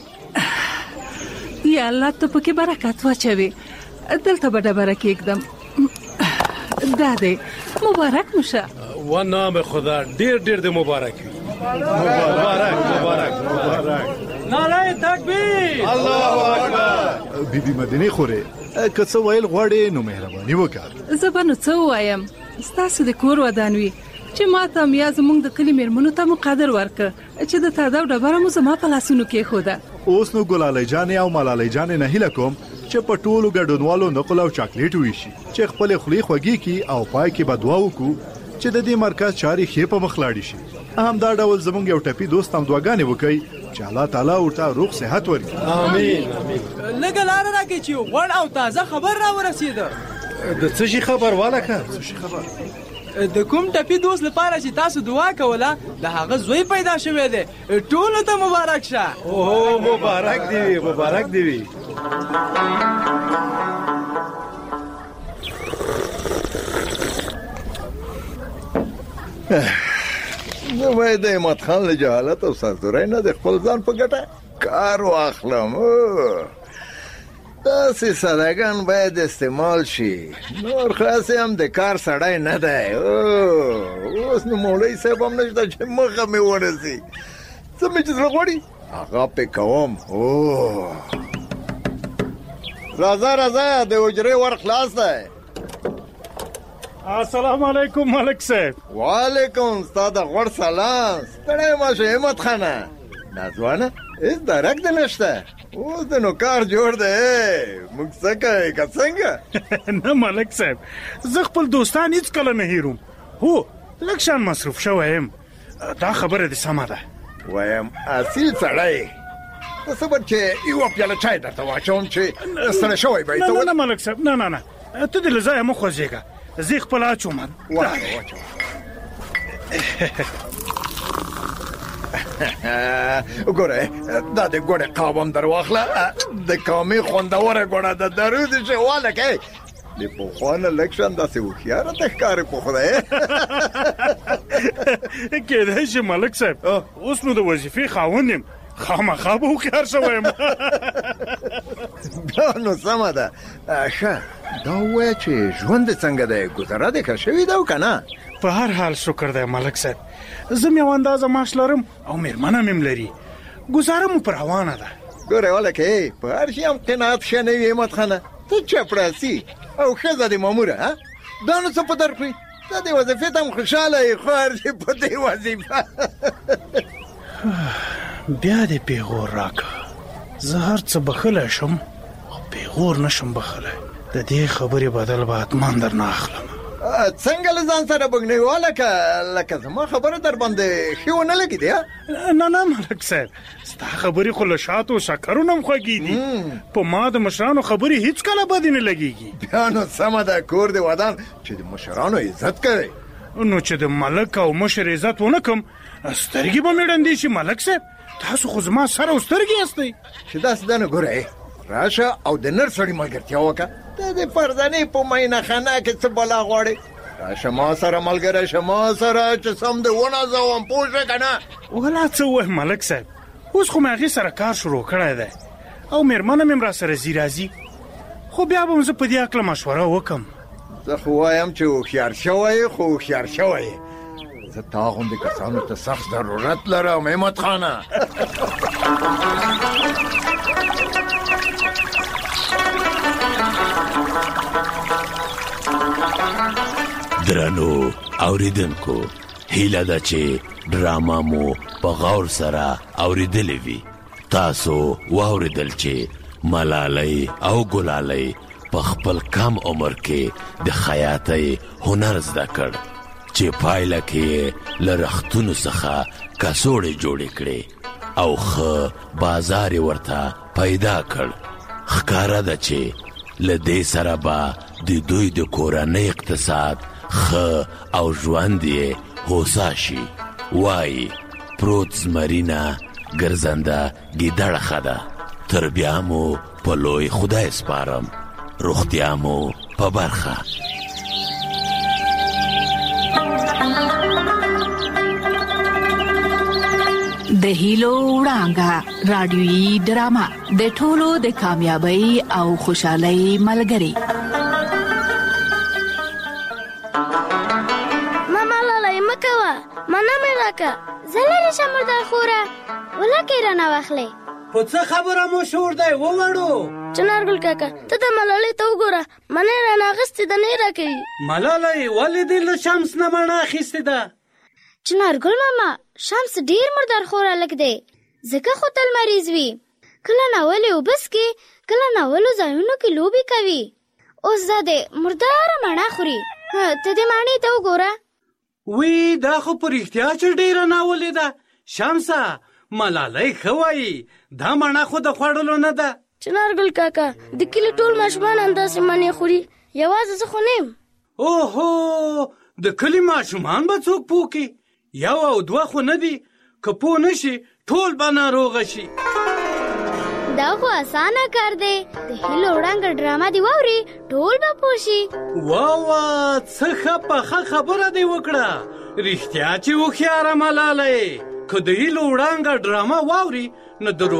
یا الله ته پکې برکت واچوي. دلته به ډبره کېږدم. دا دی مبارک مشه. و نام خدا ډېر دې مبارک وي. مبارک. نعره تکبیر، الله اکبر. بیبي مدینې خورې که څه ویل غواړې نو مهرباني وکړه. زه به نو څه ووایم، ستاسو د کور ودان وي چې ما ته هم یا زموږ د کلي مېرمنو ته مو قدر ورکړه چې د تاداو ډبره مو زما په لاسونو کېښوده. اوس نو ګلالۍ جانې او ملالۍ جانې نه هیله کوم چې په ټولو ګډونوالو نقل او چاکلیټ ویشي چې خپلې خولې خوږې کړي او پای کې به دعا وکړو چې د دې مرکز چاري ښې په مخ لاړې شي. هم دا ډول زمونږ یو ټپي دوست هم دعاګانې وکړي چې الله تعالی ورته روغ صحت ورکړي. امين امين. لږه لار راکړي چې غوړ او تازه خبر را ورسېده. د څه شي خبر والکه؟ څه شي خبر؟ د کوم ټپي دوست لپاره چې تاسو دعا کوله د هغه زوی پیدا شوی دی. ټولو ته مبارک شه. اوه مبارک دی وي، مبارک دی وي. زه باید د احمد خان له جهالت او سازدورۍ نه د خپل ځان په ګټه کار واخلم. داسې سادهګان باید استعمال شي. نور خلاصې هم د کار سړی نه دی. اوس نو مولوي صاحب هم نشته چې مخه مې ورسي. څه مې چې زړه غواړي هغه پې کوم. راځه راځه د حجرې ور خلاص دی. السلام علیکم ملک صاحب. وعلیکم ستا د غوړ سلام. ستړی مه شه احمد خانه. ناځوانه هېڅ درک دې نشته. اوس د نو کار جوړ دی. موږ څه کوې که څنګه؟ نه ملک صاحب زه خپل دوستان هېڅ کله نه هېروم. هو لږ شان مصروف شوی یم. دا خبره دې سمه ده. وایم اصیل سړی ته صبر چې یوه پیاله چای درته واچوم چې ستړی شوی به یې ته. نه ملک صاحب نه نه نه ته دې له ځایه مه خوځېږه. زه خپل اچوم. واچو ګوره دا د ګوړې قاب هم در واخله. د کامې خوندوره ګوړه د درود چې والکې د پخوا نه لږ شان داسې هوښیاره ته ښکارې په خدای. کېدای شي ملک صاحب اوس نو د وظیفې خاوند یم. خامخا به هوښیار شوی یم. بیا نو سمه ده. ښه دا ووایه چې ژوند دې څنګه دی؟ ګذره دې ښه شوي ده او که نه؟ په هر حال شکر دی ملک صاحب. زه م یو اندازه معاش لرم او مېرمنه مې لري. ګزاره مو پر روانه ده. ګورې ولکې په هر شي هم قناعت ښه نه وي احمد خانه. ته چپړاسي او ښځه دې ماموره دا نو څه په در کړي. ته دې وظیفې ته هم خوشحاله یې خو هر شي په دې وظیفه. بیا دې پیغور راکړه. زه هر څه بخلی شم خو پیغور نشم بخلی. د دې خبرې بدل به حتما در نه اخلم. څنګه له ځان سره بګنیوا لکه زما خبره در باندې ښې ونه لګېدې؟ نه نه ملک صاحب ستا خبرې خو له شاتو او شکرونه هم خوږې دي. په ما د مشرانو خبرې هېڅ کله بدې نه لګېږي. بیا نو سمه ده کور دې ودان چې د مشرانو عزت کوي. نو چې د ملک او مشر عزت ونه کم سترګې به مې ړندې شي ملک صاحب. تاسو خو زما سر او سترګې یاستئ. چې داسې ده نو ګوره راشه او د نر سړي ملګرتیا وکړه. ته د فرزانې په مینه خانه کې څه بلا غواړې؟ راشه ما سره ملګری شه ما سره چې سم دې ونازوم پوه شوې که نه؟ ولا څه ووایم ملک صاحب اوس خو مې هغې سره کار شروع کړی دی او مېرمنه مې هم را سره ځي راځي. خو بیا به م زه په دې هکله مشوره وکړم. زه خو وایم چې هوښیار شوی خو هوښیار شوی. زه تا غوندې کسانو ته سخت ضرورت لرم احمد خانه. درنو اوریدونکو هیله ده چې ډراما مو په غور سره اوریدلې وي. تاسو واوریدل چې ملالۍ او ګلالۍ په خپل کم عمر کې د خیاطۍ هنر زده کړ چې پایله کې له رختونو څخه کڅوړې جوړې کړې او ښه بازار یې ورته پیدا کړ. ښکاره ده چې له دې سره به د دوی د کورنۍ اقتصاد ښه او ژوند یې هوسا شي. وایي پروت زمرینه ګرځنده ګیدړه ښه ده. تر بیا مو په لوی خدای سپارم. روغتیا مو په برخه. د هیلو وړانګه رادیویي ډرامه د ټولو د کامیابی او خوشحالۍ ملګری. ماما لاله مکوه مانا مې راکه زلری شمر در خوره ولکه رانه واخلې. خو څه خبره مو شور دی ووړو؟ چنارګل کاکا ته د ملالۍ ته وګوره منې رانه اخیستې ده نه راکوي. ملالۍ ولې دې له شمس نه مڼه اخیستې ده؟ چنارګل ماما شمس ډیر مردار خور هلک دی ځکه خو تل مریض وي. کله ناولې اوبه څښي کله ناولو ځایونو کې لوبې کوي. اوس دا دی مرداره مڼه خوري. ته دې مڼې ته وګوره. وی دا خو په رښتیا چې ډیره ناولې ده. شمسه ملالۍ ښه وایي دا مڼه خو د خوړلو نه ده. چنارګل کاکا د کلي ټول ماشومان همداسې مڼې خوري، یوازې زه خو نه یم. اوهو د کلي ماشومان به څوک پوکي؟ 1 او 2 خو نه دي، که پوه نشي ټول به ناروغه شي. دا خو اسانه کار دی، د هیلو وړانګه ډرامه دی واوري ټول به پوه شي. واه څه ښه پخه خبره دې وکړه. رښتیا چې هوښیاره ملالۍ، که د هیلو وړانګه ډرامه واوري نو د